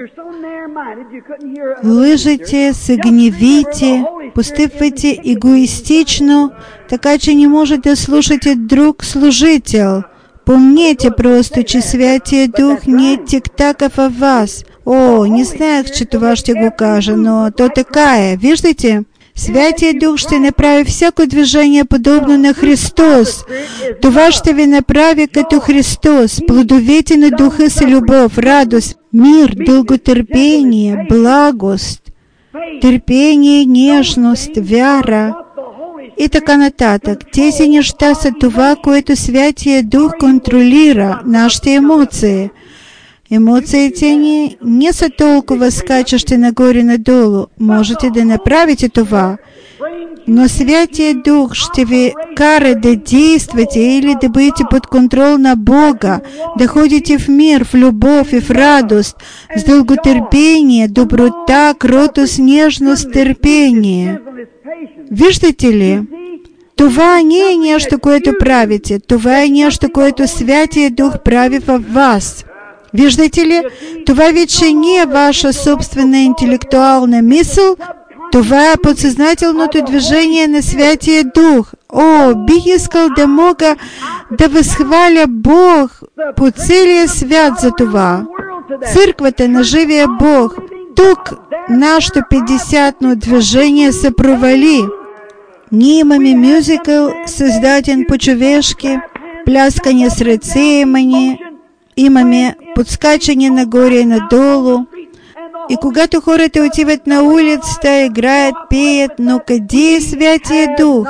лъжете, се гневите, постъпвате егоистично, така че не можете да слушате друг служител. Помните просто, че Святия Дух не е тик-така във вас. О, не знаех, че това ще го кажа, но то така е. Виждате? Святия Дух ще направи всяко движение подобно на Христос. Това ще ви направи като Христос. Плодовете на Духа са любов, радост, мир, дълготърпение, благост, търпение, нежност, вяра и така нататък. Тези неща са това, което Святия Дух контролира, нашите емоции. Емоциите ни не са толкова скачащи нагоре-надолу. Можете да направите това, но Святия Дух ще ви кара да действате или да бъдете под контрол на Бога, да ходите в мир, в любов и в радост, с дълготърпение, доброта, кротост, нежност, търпение. Виждате ли? Това не е нещо, което правите. Това е нещо, което Святия Дух прави във вас. Виждате ли? Това вече не е ваша собствена интелектуална мисъл, това е подсъзнателното движение на Святия Дух. О, бих искал да мога да възхваля Бог по целия свят за това. Църквата на живия Бог. Тук нашето 50-но движение се провали. Ние имаме мюзикъл, създаден по-човешки, пляскане с ръце имаме подскачане нагоре и надолу. И когато хората отиват на улицата, играят, пеят, но къде е Святия Дух?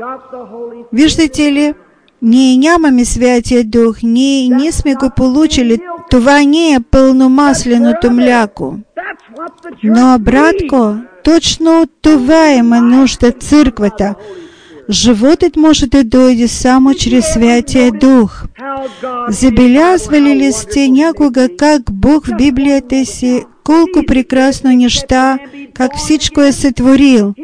Виждате ли? Ние нямаме Святия Дух, ние не сме го получили. Това не е пълномасленото мляко. Но, братко, точно от това има нужда църквата. Животът може да дойде само чрез Святия Дух. Забелязвали ли сте някога как Бог в Библията си колко прекрасно неща, как всичко е сътворил?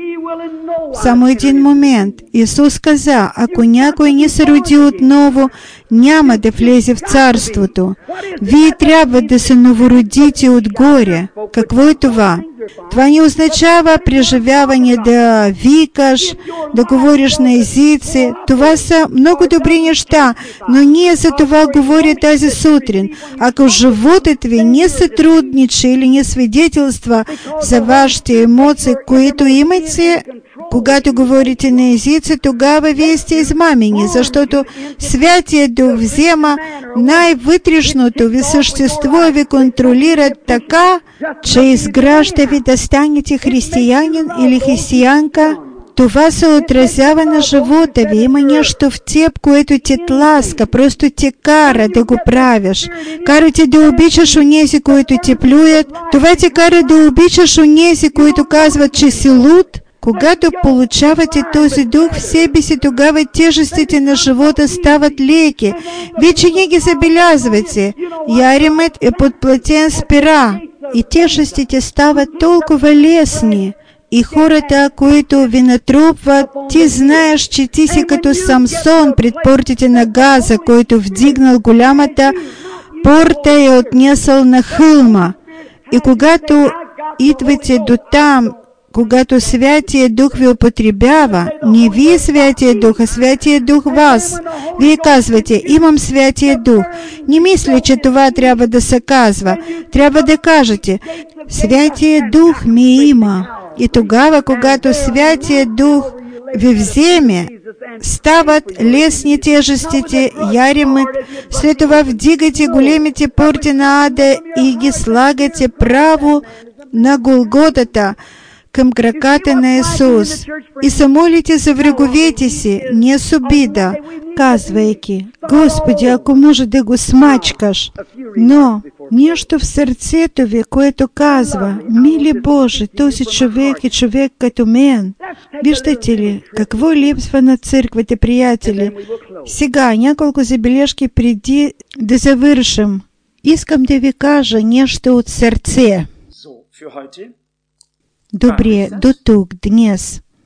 Само един момент. Исус каза, ако някой не се роди отново, няма да влезе в Царството. Вие трябва да се новородите отгоре. Какво е това? Това не означава преживяване да викаш, да говориш на езици. Това са много добри неща, но ние за това говорим тази сутрин. Ако животът ви не сътрудничи или не свидетелства за вашите емоции, които имате, когато говорите на езици, тогава вие сте измамени, защото Святия Дух взема най-вътрешното ви същество и ви контролира така, че изгражда ви да станете християнин или християнка. Това се отразява на живота ви. Има нещо в теб, което те тласка, просто те кара да го правиш. Кара те да обичаш онези, които те плюят. Това те кара да обичаш онези, които казват, че си луд. Когато получавате този дух в себе си, тогава тежестите на живота стават леки. Вече не ги забелязвате. Яремът е подплатен с пера и тежестите стават толкова лесни. И хората, които ви натрупват, ти знаеш, че ти си като Самсон пред портите на Газа, който вдигнал голямата порта и е отнесъл на хълма. И когато идвате до там, когато Святия Дух ви употребява, не вие Святия Дух, а Святия Дух вас. Вие казвате, имам Святия Дух. Не мисля, че това трябва да се казва. Трябва да кажете, Святия Дух ми има. И тогава, когато Святия Дух ви вземе, стават лесни тежестите, яремът, след това вдигате големите порти на ада и ги слагате право на Голготата, към краката на Исус и се молите за враговете си, не с обида, казвайки, Господи, ако може да го смачкаш. Но нещо в сърцето ви, което казва, мили Боже, този човек е човек като мен. Виждате ли, какво липсва на църквата, приятели? Сега няколко забележки преди да завършим. Искам да ви кажа нещо от сърце. Добре, до тук, днес.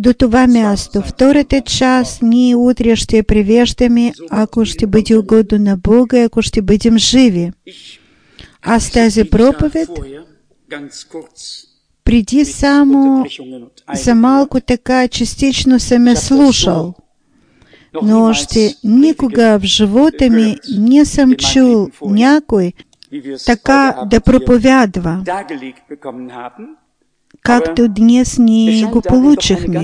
до това място. Втората част, ние утре ще превеждаме, ако ще бъде угодно на Бога и ако ще бъдем живи. Аз тази проповед преди само за малко така частично съм я слушал, но още никога в живота ми не съм чул някой така да проповядва, както днес ние го получихме.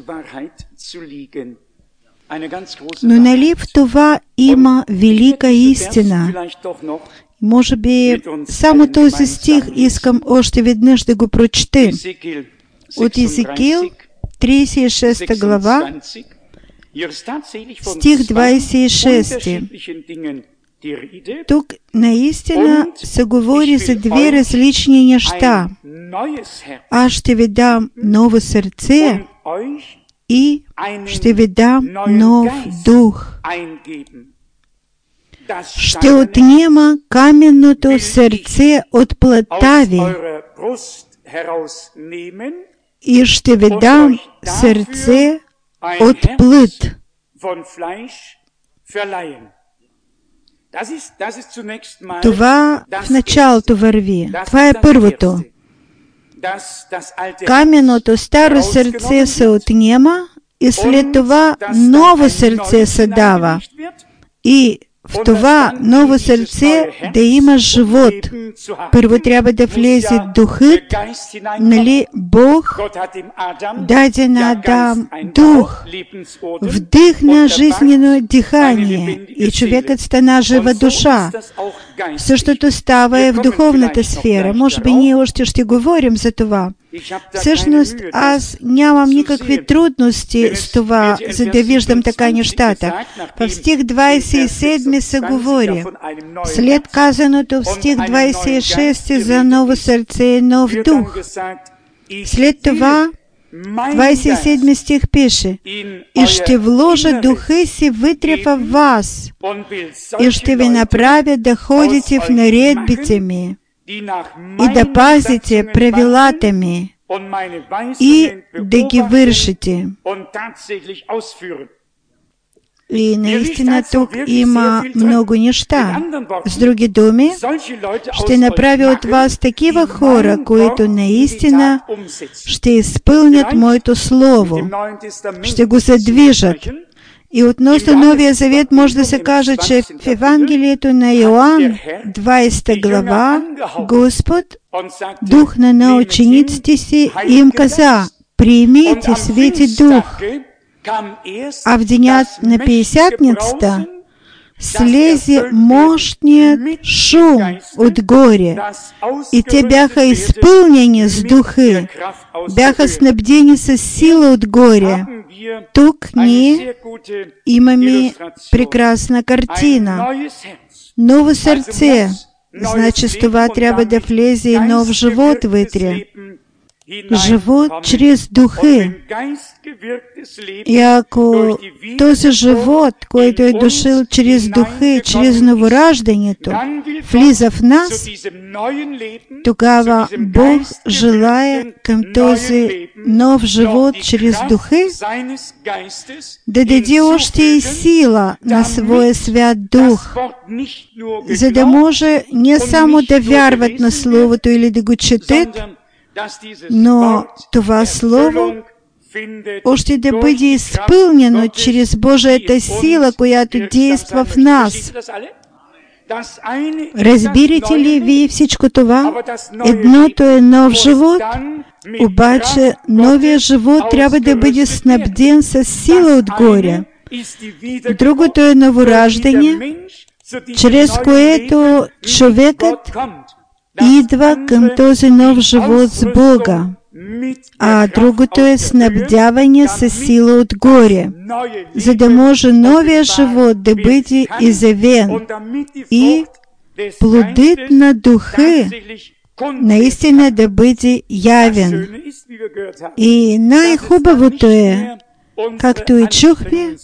Но нали в това има велика истина? Може би само този стих искам още веднъж да го прочета. От Езекил, 36 глава, стих 26. Тук наистина се говори за две различни неща. Аз ще ви дам ново сърце и ще ви дам нов дух. Ще отнема каменното сърце от плътта ви и ще ви дам сърце от плът. Това в началото върви. Това е първото. Каменното старо сърце се отнема и след това ново сърце се дава. И в това ново сърце да има живот. Първо трябва да влезе духът, нали, Бог даде на Адам дух, вдъхна жизнено дихание и човекът стана жива душа. Същото става и в духовната сфера. Може би ние още ще говорим за това. Всъщност, аз нямам никакви трудности с това, за да виждам така нещата. В стих 27 се говори. След казаното в стих 26 за ново сърце и нов дух. След това 27 стих пише: и ще вложа духа си вътре в вас и ще ви направя да ходите в наредбите ми и да пазите правилата ми и да ги вършите. И наистина тук има много неща. С други думи, ще направя от вас такива хора, които наистина ще изпълнят моето слово, ще го задвижат. И относно Новия Завет може да се каже, че в Евангелието на Йоан, 20 глава, Господ, духна на учениците си, им каза: приемете Свети Дух. А в денят на Пятидесятницата слезе мощният шум отгоре, и те бяха изпълнени с духа, бяха снабдени с сила отгоре. Тук ние имаме прекрасна картина. Ново сърце, значи с това трябва да влезе и нов живот вътре. Живот чрез духа. И ако този живот, който е дошъл чрез духа, чрез новораждането, влиза в нас, тогава Бог желае към този нов живот чрез духа да даде още и сила на своя свят дух, за да може не само да вярват на Словото или да го четат, но това Слово още да бъде изпълнено чрез Божията сила, която действа в нас. Разбирате ли вие всичко това? Едното е нов живот, обаче новия живот трябва да бъде снабден с сила отгоре. Другото е новораждане, чрез което човекът идва към този нов живот с Бога, а другото е снабдяване с сила отгоре, за да може новия живот да бъде изявен и плодът на духа наистина да бъде явен. И най-хубавото е, както и чухме,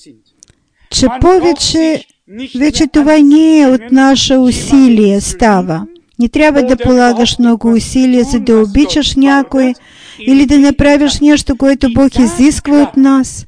че повече вече това не е от наше усилие става. Не трябва да полагаш много усилия, за да обичаш някой или да направиш нещо, което Бог изисква от нас.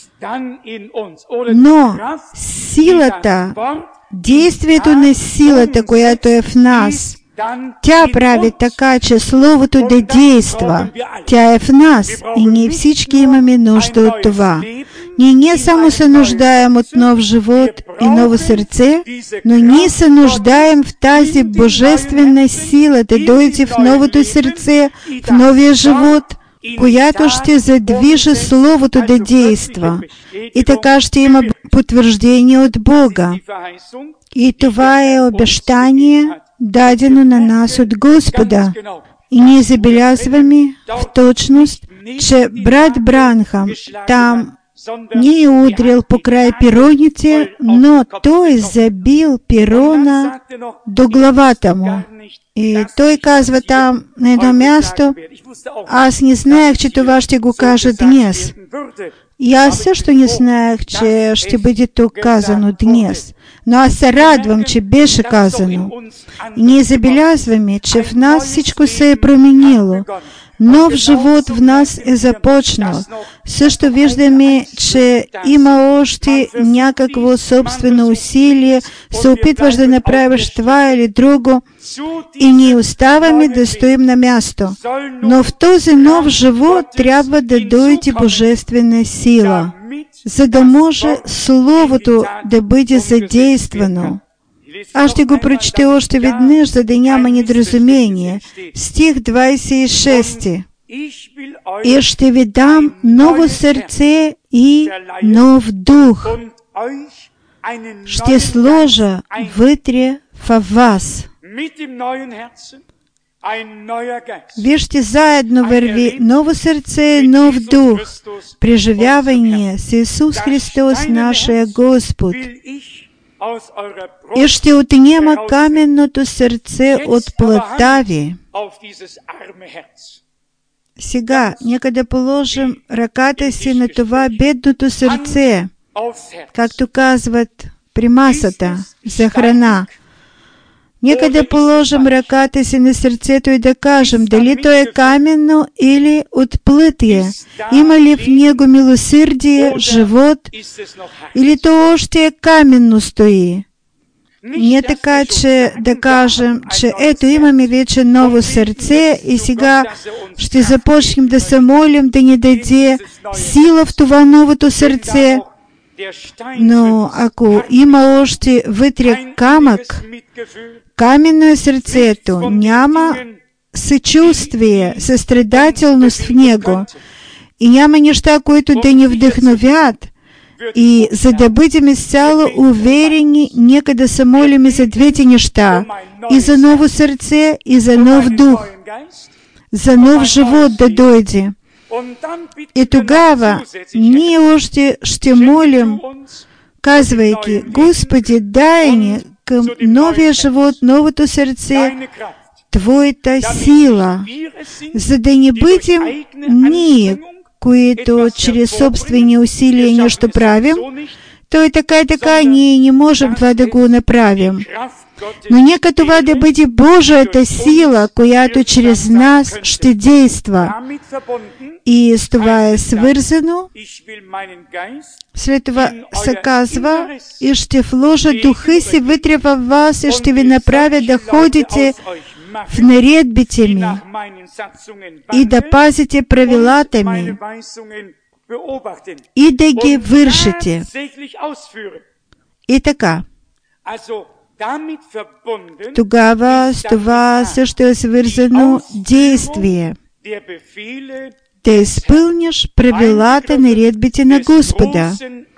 Но силата, действието на силата, която е в нас, тя прави така, че Словото да действа. Тя е в нас и ние всички имаме нужда от това. Ние не само се нуждаем от нов живот и ново сърце, но ние се нуждаем в тази божествена сила да дойде в новото сърце, в новия живот, която ще задвижи Словото да действа. И така ще има потвърждение от Бога. И това е обещание, дадено на нас от Господа. И ние забелязваме в точност, че брат Бранхам там не е удрил по край пироните, но той забил пирона до главата му. И той казва там на едно място: аз не знаех, че това ще го кажа днес. И аз също не знаех, че ще бъде тук казано днес. Но аз се радвам, че беше казано. И ние забелязваме, че в нас всичко се е променило. Нов живот в нас е започнал. Също виждаме, че има още някакво собствено усилие, се опитваш да направиш това или друго, и ние оставаме да стоим на място. Но в този нов живот трябва да дойде божествена сила, за да може Словото да бъде задействано. Аз ще го прочета още веднъж, за да няма недоразумение. Стих 26. И ще ви дам ново сърце и нов дух. Ще сложа вътре във вас. Вижте, заедно върви ново сърце, нов дух, преживяване с Исус Христос, нашия Господ. И ще отнема каменното сърце от плътта ви. Сега, нека да положим ръката си на това бедното сърце, както казват при масата за храна. Нека да положим ръката си на сърцето и да кажем, дали то е каменно или от плътие. Има ли в него милосърдие, живот, или то още е каменно стои? Не така, че да кажем, че ето имаме вече ново сърце и сега ще започнем да се молим да ни даде сила в това новото сърце. Но ако има още вътре камък, каменно е сърцето, няма съчувствие, състрадателност в него и няма неща, които да ни вдъхновят. И за да бъдем изцяло уверени, нека да се молим за двете неща. И за ново сърце, и за нов дух. За нов живот да дойде. И тогава ние още ще молим, казвайки: Господи, дай ни към новия живот, новото сърце, Твоята сила, за да не бъдем ние, които чрез собствени усилия нещо правим, то и така ние не можем това да го направим. Но нека това да бъде Божията сила, която чрез нас ще действа. И с това е свързано. След това се казва: и ще вложа духа си вътре във вас и ще ви направя да ходите в наредбите ми и да пазите правилата ми и да ги вършите. И така. Тогава с това също е свързано действие. Да изпълняш правилата, наредбите на Господа,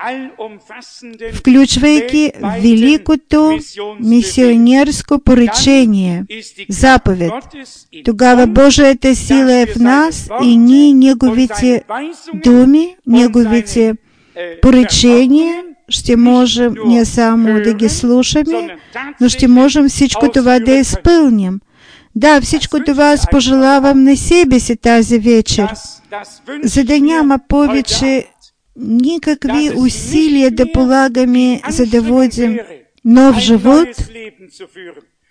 включвайки великото мисионерско поръчение, заповед. Тогава Божията сила е в нас и ние Неговите думи, Неговите поръчения ще можем не само да ги слушаме, но ще можем всичко това да изпълним. Да, всичко това аз пожелавам на себе си тази вечер, за да няма повече никакви усилия да полагаме, за да водим нов живот,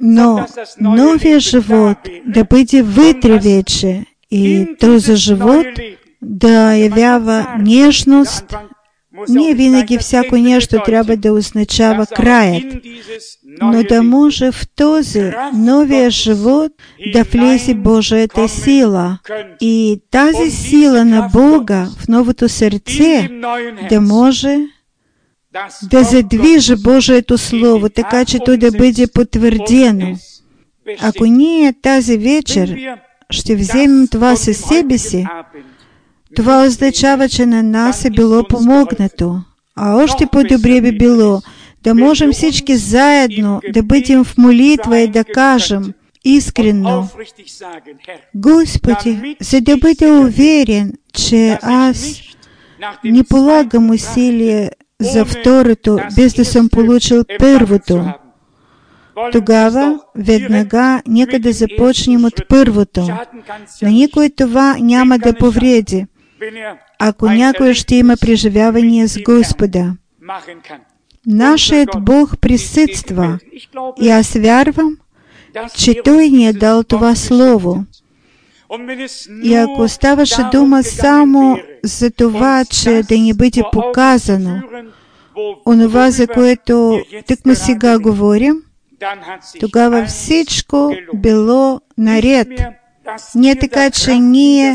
Но новия живот да бъде вътре вече и този живот да явява нежност. Не винаги всяко нещо трябва да означава краят, но да може в този новия живот да влезе Божията сила. И тази сила на Бога в новото сърце да може да задвижи Божието Слово, така че то да бъде потвърдено. Ако ние тази вечер ще вземем това със себе си, това означава, че на нас е било помогнато. А още по-добре би било да можем всички заедно да бъдем в молитва и да кажем искрено: Господи, за да бъда уверен, че аз не полагам усилия за второто, без да съм получил първото, тогава веднага нека да започнем от първото. На никой това няма да повреди, ако някой ще има преживяване с Господа. Нашият Бог присъства и аз вярвам, че Той ни е дал това Слово. И ако ставаше дума само за това, че да ни бъде показано онова, за което тъкмо сега говорим, тогава всичко било наред. Не така, че ние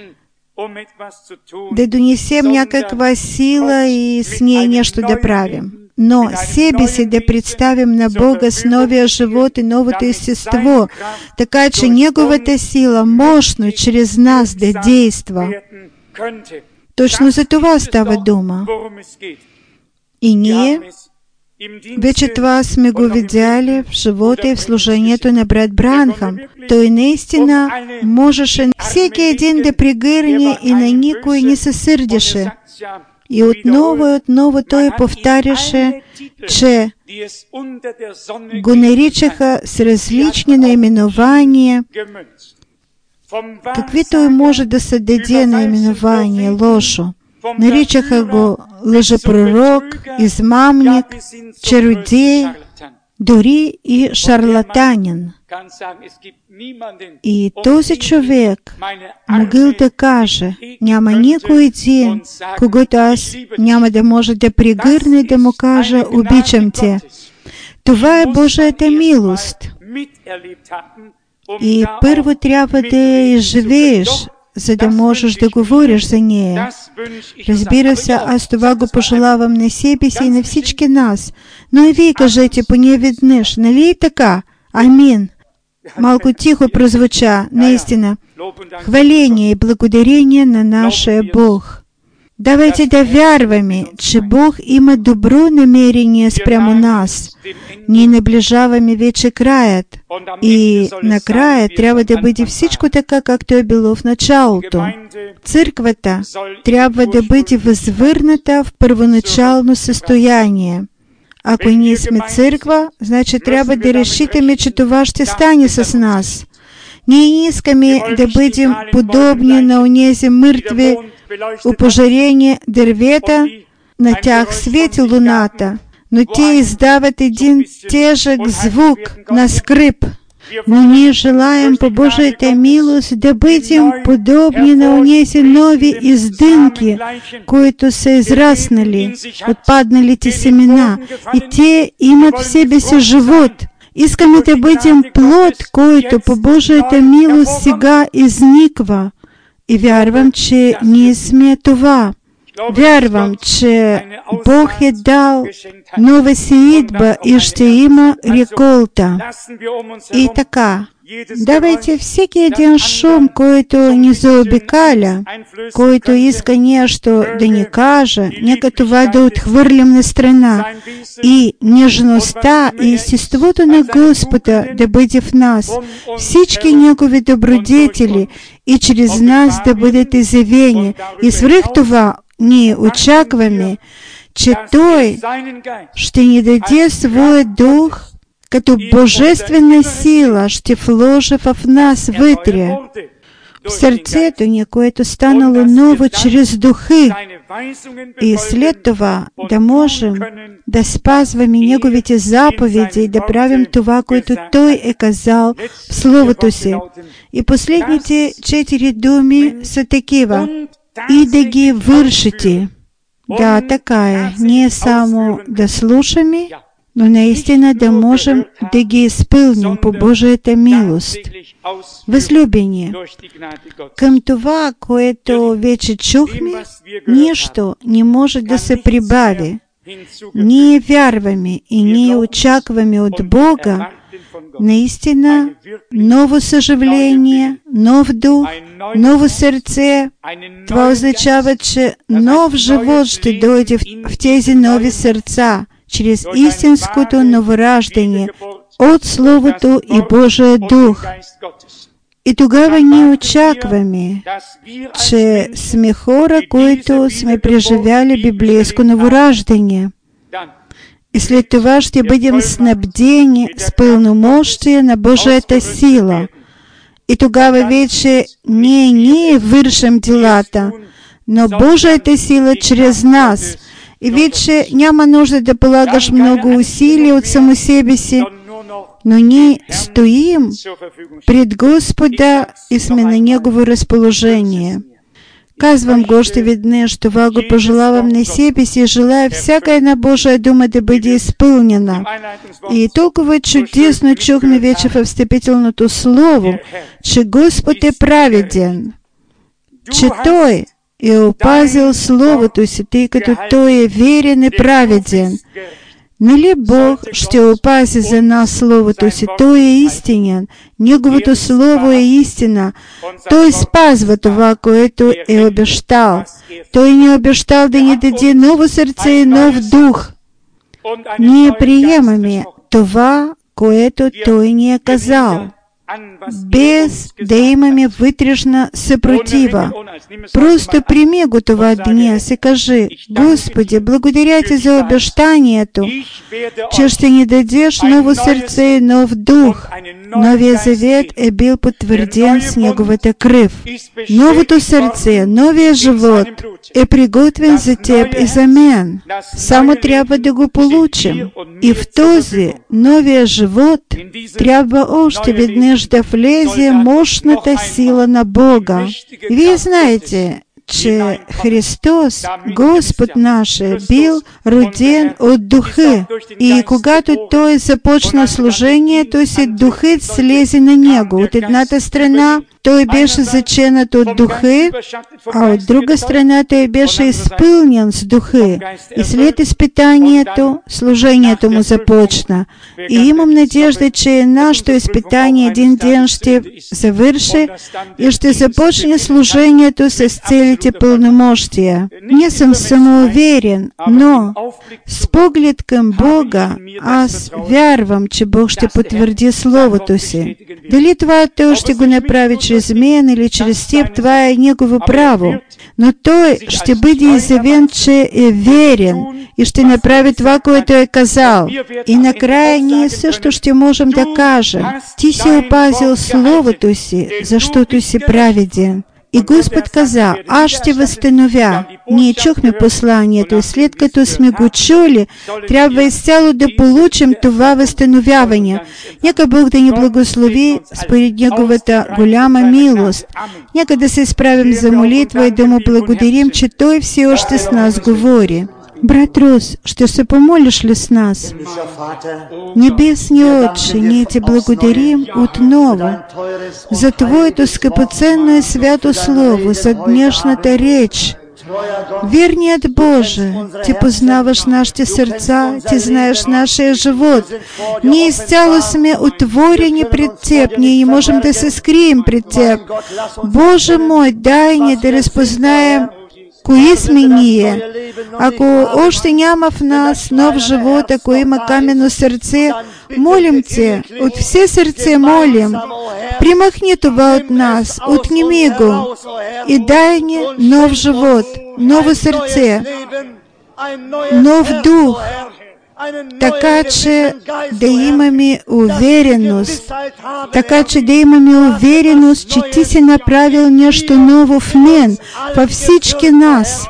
да донесем някаква сила и с нея нещо да правим, но себе си да представим на Бога с новия живот и новото естество, така че Неговата сила мощно чрез нас да действа. Точно за това става дума. И ние вече това сме го видяли в живота и в служението на брат Бранхам. Той наистина можеше всеки един да прегърне и на никой не се сърдеше. И отново той повтаряше, че го наричаха с различни наименования, каквито и може да се даде наименование лошо. Наричаха го лъжепророк, измамник, чародей, дори и шарлатанин. И този човек могъл да каже: няма никой един, когато аз няма да може да прегърне и да му кажа: обичам те. Това е Божията милост. И първо трябва да я изживееш, за да можеш да говориш за нея. Разбира се, аз това го пожелавам на себе си и на всички нас. Но и вие кажете поне веднъж, нали и така? Амин. Малко тихо прозвуча, наистина. Хваление и благодарение на нашия Бог. Давайте да вярваме, че Бог има добро намерение спрямо нас. Ние наближаваме вече краят. И накрая трябва да бъде всичко така, както е било в началото. Църквата трябва да бъде възвърната в първоначално състояние. Ако ние сме църква, значи трябва да решитаме, че това ще стане с нас. Ние не искаме да бъдем подобни на онези мъртви, опожарени дървета, на тях свети луната, но те издават един тежък звук на скрип. Но ние желаем по Божията милост да бъдем подобни на онези нови издънки, които са израснали от падналите семена, и те имат в себе си живот. Искаме да бъдем плод, който по Божията милост сега изниква. И вярвам, че ние сме това. Вярвам, че Бог е дал нова сеитба и ще има реколта. И така, давайте всеки един шум, който ни заобикаля, който иска нещо да ни каже, нека това да отхвърлим на страна. И нежността и естеството на Господа да бъде в нас, всички Негови добродетели и чрез нас да бъдат изявени. И свръх това ние очакваме, че Той ще ни даде своя дух, като божествена сила ще вложи в нас вътре. в серцето ни, което станало ново чрез духи. И след това да можем да спазваме Неговите заповеди и да правим това, което Той е казал в Словото си. И последните 4 думи са такива. И да ги вършите. Да, така е. Ние само да слушаме, но наистина да можем да ги изпълним по Божията милост. Възлюбени, към това, което вече чухме, нищо не може да се прибави. Ние вярваме и ние очакваме от Бога наистина ново съжаление, нов дух, ново сърце. Това означава, че нов живот ще дойде в тези нови сърца, чрез истинското новораждане от Словото и Божия Дух. И тогава ние очакваме, че сме хора, които сме преживяли библейско новораждане. И след това ще бъдем снабдени с пълномощие на Божията сила. И тогава вече ние вършим делата, но Божията сила чрез нас. И вече няма нужда да полагаш много усилия от само себе си, но ние стоим пред Господа и сме на Негово разположение. Казвам го още веднъж, това го пожелавам на себе си, желая всяка една Божия дума да бъде изпълнена. И толкова чудесно чухме вече в встъпителното слово, че Господ е праведен, че Той е опазил Словото си, тъй като Той е верен и праведен. Нали Бог ще опази за нас Словото си? Той е истинен. Неговото Слово е истина. Той спазва това, което е обещал. Той ни е обещал да ни даде ново сърце и нов дух. Ние приемаме това, което Той ни е казал, без да имаме вътрешна съпротива. Просто приеми го това днес и кажи: Господи, благодаря Ти за обещанието, че ще ни дадеш ново сърце и нов дух. Новия завет е бил потвърден с Неговата кръв. Новото сърце, новия живот е приготвен за теб и за мен. Само трябва да го получим. И в този новия живот трябва още веднъж да влезе мощната сила на Бога. Вие знаете, че Христос, Господ наш, е бил роден от Духа. И когато Той започна служението си, Духът слезе на Него. От едната страна Той беше заченат от Духа, а от друга страна Той беше изпълнен с Духа. И след изпитанието, служението Му започна. И имам надежда, че нашето изпитание един ден ще завърши и ще започне служението с целите пълномощия. Не съм самоуверен, но с поглед към Бога аз вярвам, че Бог ще потвърди Словото си. Дали това Той ще го направи чрез мен или чрез теб, това е Негово право. Но Той ще бъде изявен, че е верен и ще направи това, което е казал. И накрая ние също ще можем да кажем: Ти си опазил Словото си, защото си праведен. И Господ каза: аз ще възстановя. Ние чухме посланието и след като сме го чули, трябва изцяло да получим това възстановяване. Нека Бог да ни благослови според Неговата голяма милост. Нека да се справим за молитва и да Му благодарим, че Той все още с нас говори. Брат Рус, ще се помолиш ли с нас? Небесни Отче, ние Ти благодарим отново за Твоето скъпоценно и свято Слово, за днешната реч. Верният Боже, Ти познаваш нашите сърца, Ти знаеш нашия живот. Ние изцяло сме отворени пред Теб, ние не можем да се скрием пред Теб. Боже мой, дай ни да разпознаем кои сме ние. Ако още няма в нас нов живот, ако има каменно сърце, молим Те, от все сърце молим, примахни това от нас, отнеми го и дай ни нов живот, ново сърце, нов дух, така че да имаме увереност, че Ти си направил нещо ново в мен, във всички нас.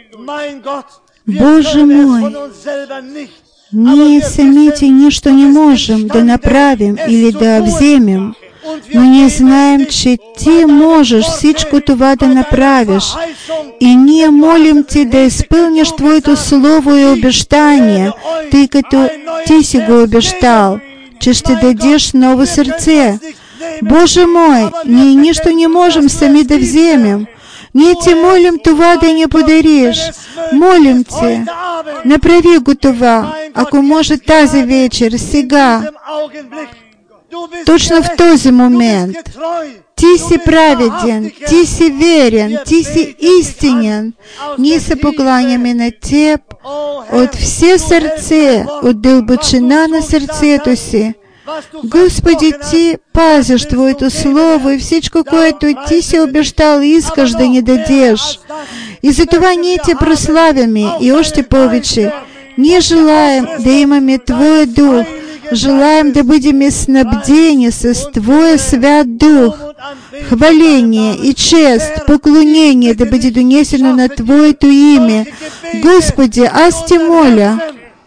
Боже мой, ние самите нищо не можем да направим или да вземем, но ние знаем, че Ти можеш всичко това да направиш. И ние молим Ти да изпълниш Твоето Слово и обещание, тъй като Ти си го обещал, че ще дадеш ново сърце. Боже мой, ние нищо не можем сами да вземем. Ние Ти молим това да ни подариш. Молим Ти, направи го това, ако може тази вечер, сега, точно в този момент. Ти си праведен, Ти си верен, Ти си истинен. Ние се покланяме на Теб от все сърце, от дълбочина на сърцето си. Господи, Ти пазиш Твоето Слово и всичко, което Ти си обещал и искаш да ни дадеш. И затова ние Те прославяме и още повече. Ние желаем да имаме Твоя Дух, желаем да бъдем снабдени с Твоя Свят Дух. Хваление и чест, поклонение да бъде донесено на Твоето име. Господи, аз Те моля,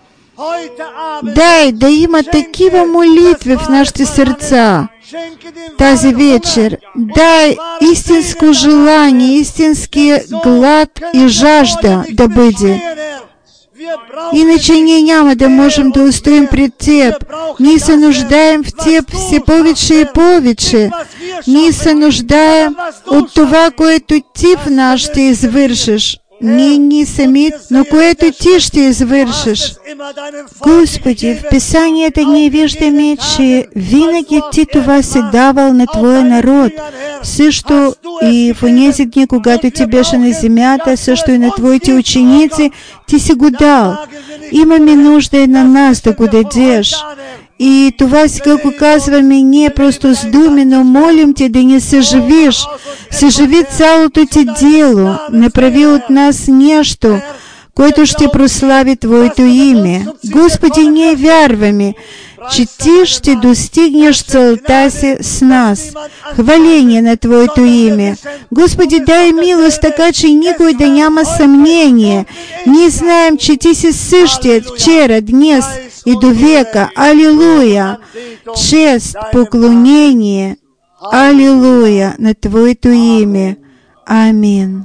дай да има такива молитви в нашите сърца тази вечер. Дай истинско желание, истински глад и жажда да бъде. Иначе ние няма да можем да устоим пред Теб. Ние се нуждаем в Теб все повече и повече. Ние се нуждаем от това, което Ти в нас ще извършиш. Не сами, но което Ти ще извършиш. Господи, в Писанията ние виждаме, че винаги Ти това си давал на Твоя народ. Също и в онези дни, когато Ти беше на земята, също и на Твоите ученици, Ти си го дал. Имаме нужда и на нас да го дадеш. И това сега го казваме не просто с думи, но молим Те да ни съживиш. Съживи цялото Ти дело. Направи от нас нещо, което ще прослави Твоето име. Господи, ние вярваме, че Ти ще достигнеш целта си с нас. Хваление на Твоето име. Господи, дай милост, така че никой да няма съмнение. Ние знаем, че Ти си същият вчера, днес и до века. Алилуя! Чест, поклонение, алилуя на Твоето име. Амин.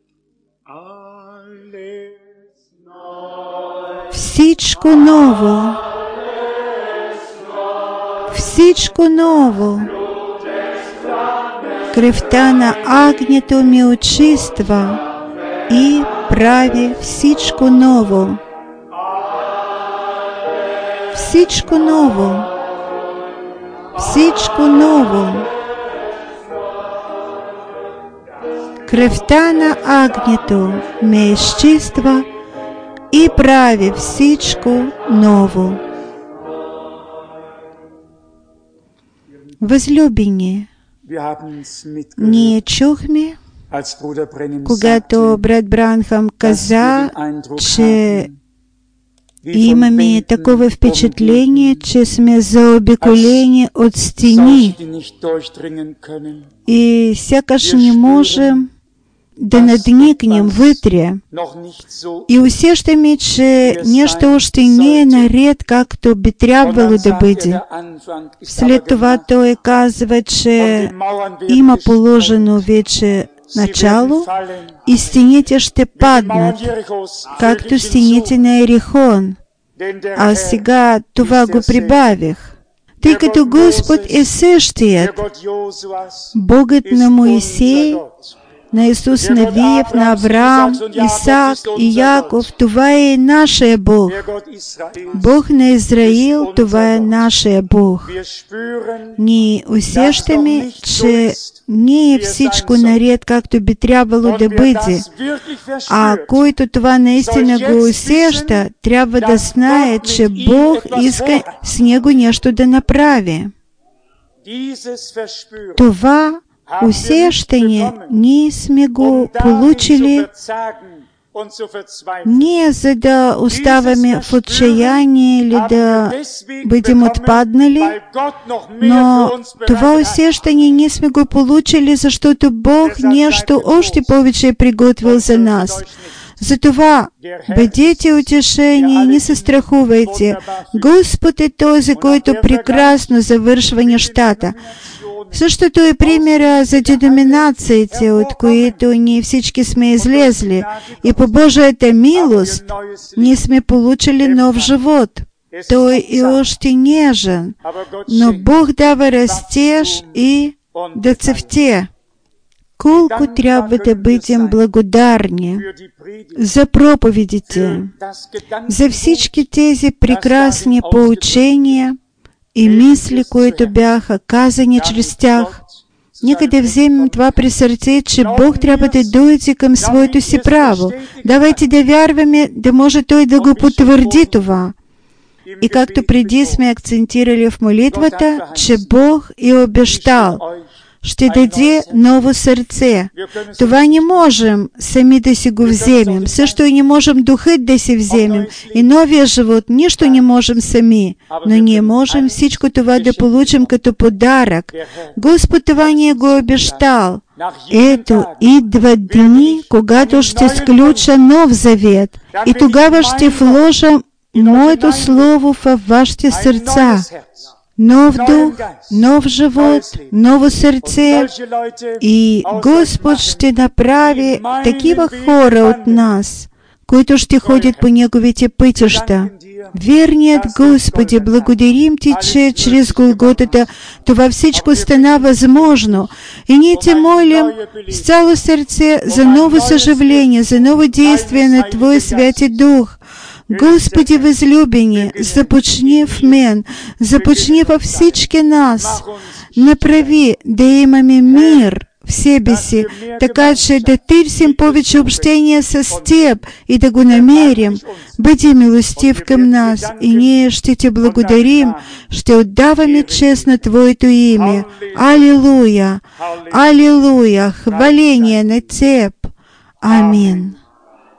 Всичко ново. Всичко ново. Кръвта на агнето ми очиства и прави всичко ново. Всичко ново. Всичко ново. Кръвта на агнето ме изчиства и прави всичко ново. Възлюбени, ние чухме, когато брат Бранхам каза, че имаме такова впечатление, че сме заобиколени от стени и сякаш не можем да надникнем вътре. И усещаме, че нещо още не е наред, както би трябвало да бъде. След това той казва, че има положено вече начало и стените ще паднат, както стените на Ерихон. А сега това го прибавих. Тъй като Господ е същият, Богът на Моисей, на Исус Навиев, на Авраам, Исаак и Яков, това е нашия Бог. Бог на Израил, това е нашия Бог. Ние усещаме, че не е всичко наред, както би трябвало да бъде. А който това наистина го усеща, трябва да знае, че Бог иска с него нещо да направи. Това усещане ние сме го получили Не за да оставаме в отчаянии или да бъдем отпаднали, но това усещание ние сме го получили, защото Бог нещо още повече е приготвил за нас. Затова бъдете утешени и не се страхувайте. Господ е този, който прекрасно завършва нещата. Същото е примера за деноминациите, от които ние всички сме излезли. И по Божията милост ние сме получили нов живот. Той е още нежен, но Бог дава растеж и да цъфте. Колко трябва да бъдем благодарни за проповедите, за всички тези прекрасни поучения и мисли, които бяха казани чрез тях. Нека да вземем това при сърце, че Бог трябва да дойде към своето си право. Давайте да вярваме, да може Той да го потвърди това. И както преди сме акцентирали в молитвата, че Бог е обещал, ще даде ново сърце. Това не можем сами да си го вземем. Също и не можем духът да си вземем. И новия живот, нищо не можем сами. Но ние можем всичко това да получим като подарък. Господ това ни е го обещал. Ето, идва дни, когато ще сключа нов завет. И тогава ще вложа моето слово в вашите сърца. Нов дух, нов живот, ново сърце и Господ ще направи такива хора от нас, които ще ходят по Неговите пътища. Верният Господи, благодарим Ти, че чрез Голготата това всичко стана възможно. И ние Те молим с цяло сърце за ново съживление, за ново действие на Твой Святи Дух. Господи възлюбени, започни в мен, започни във всички нас. Направи да имаме мир в себе си, така че да търсим повече общение с Теб и да го намерим. Бъди милостив към нас и ние ще Те благодарим, ще отдаваме чест на Твоето име. Алилуя! Алилуя! Хваление на Теб! Амин!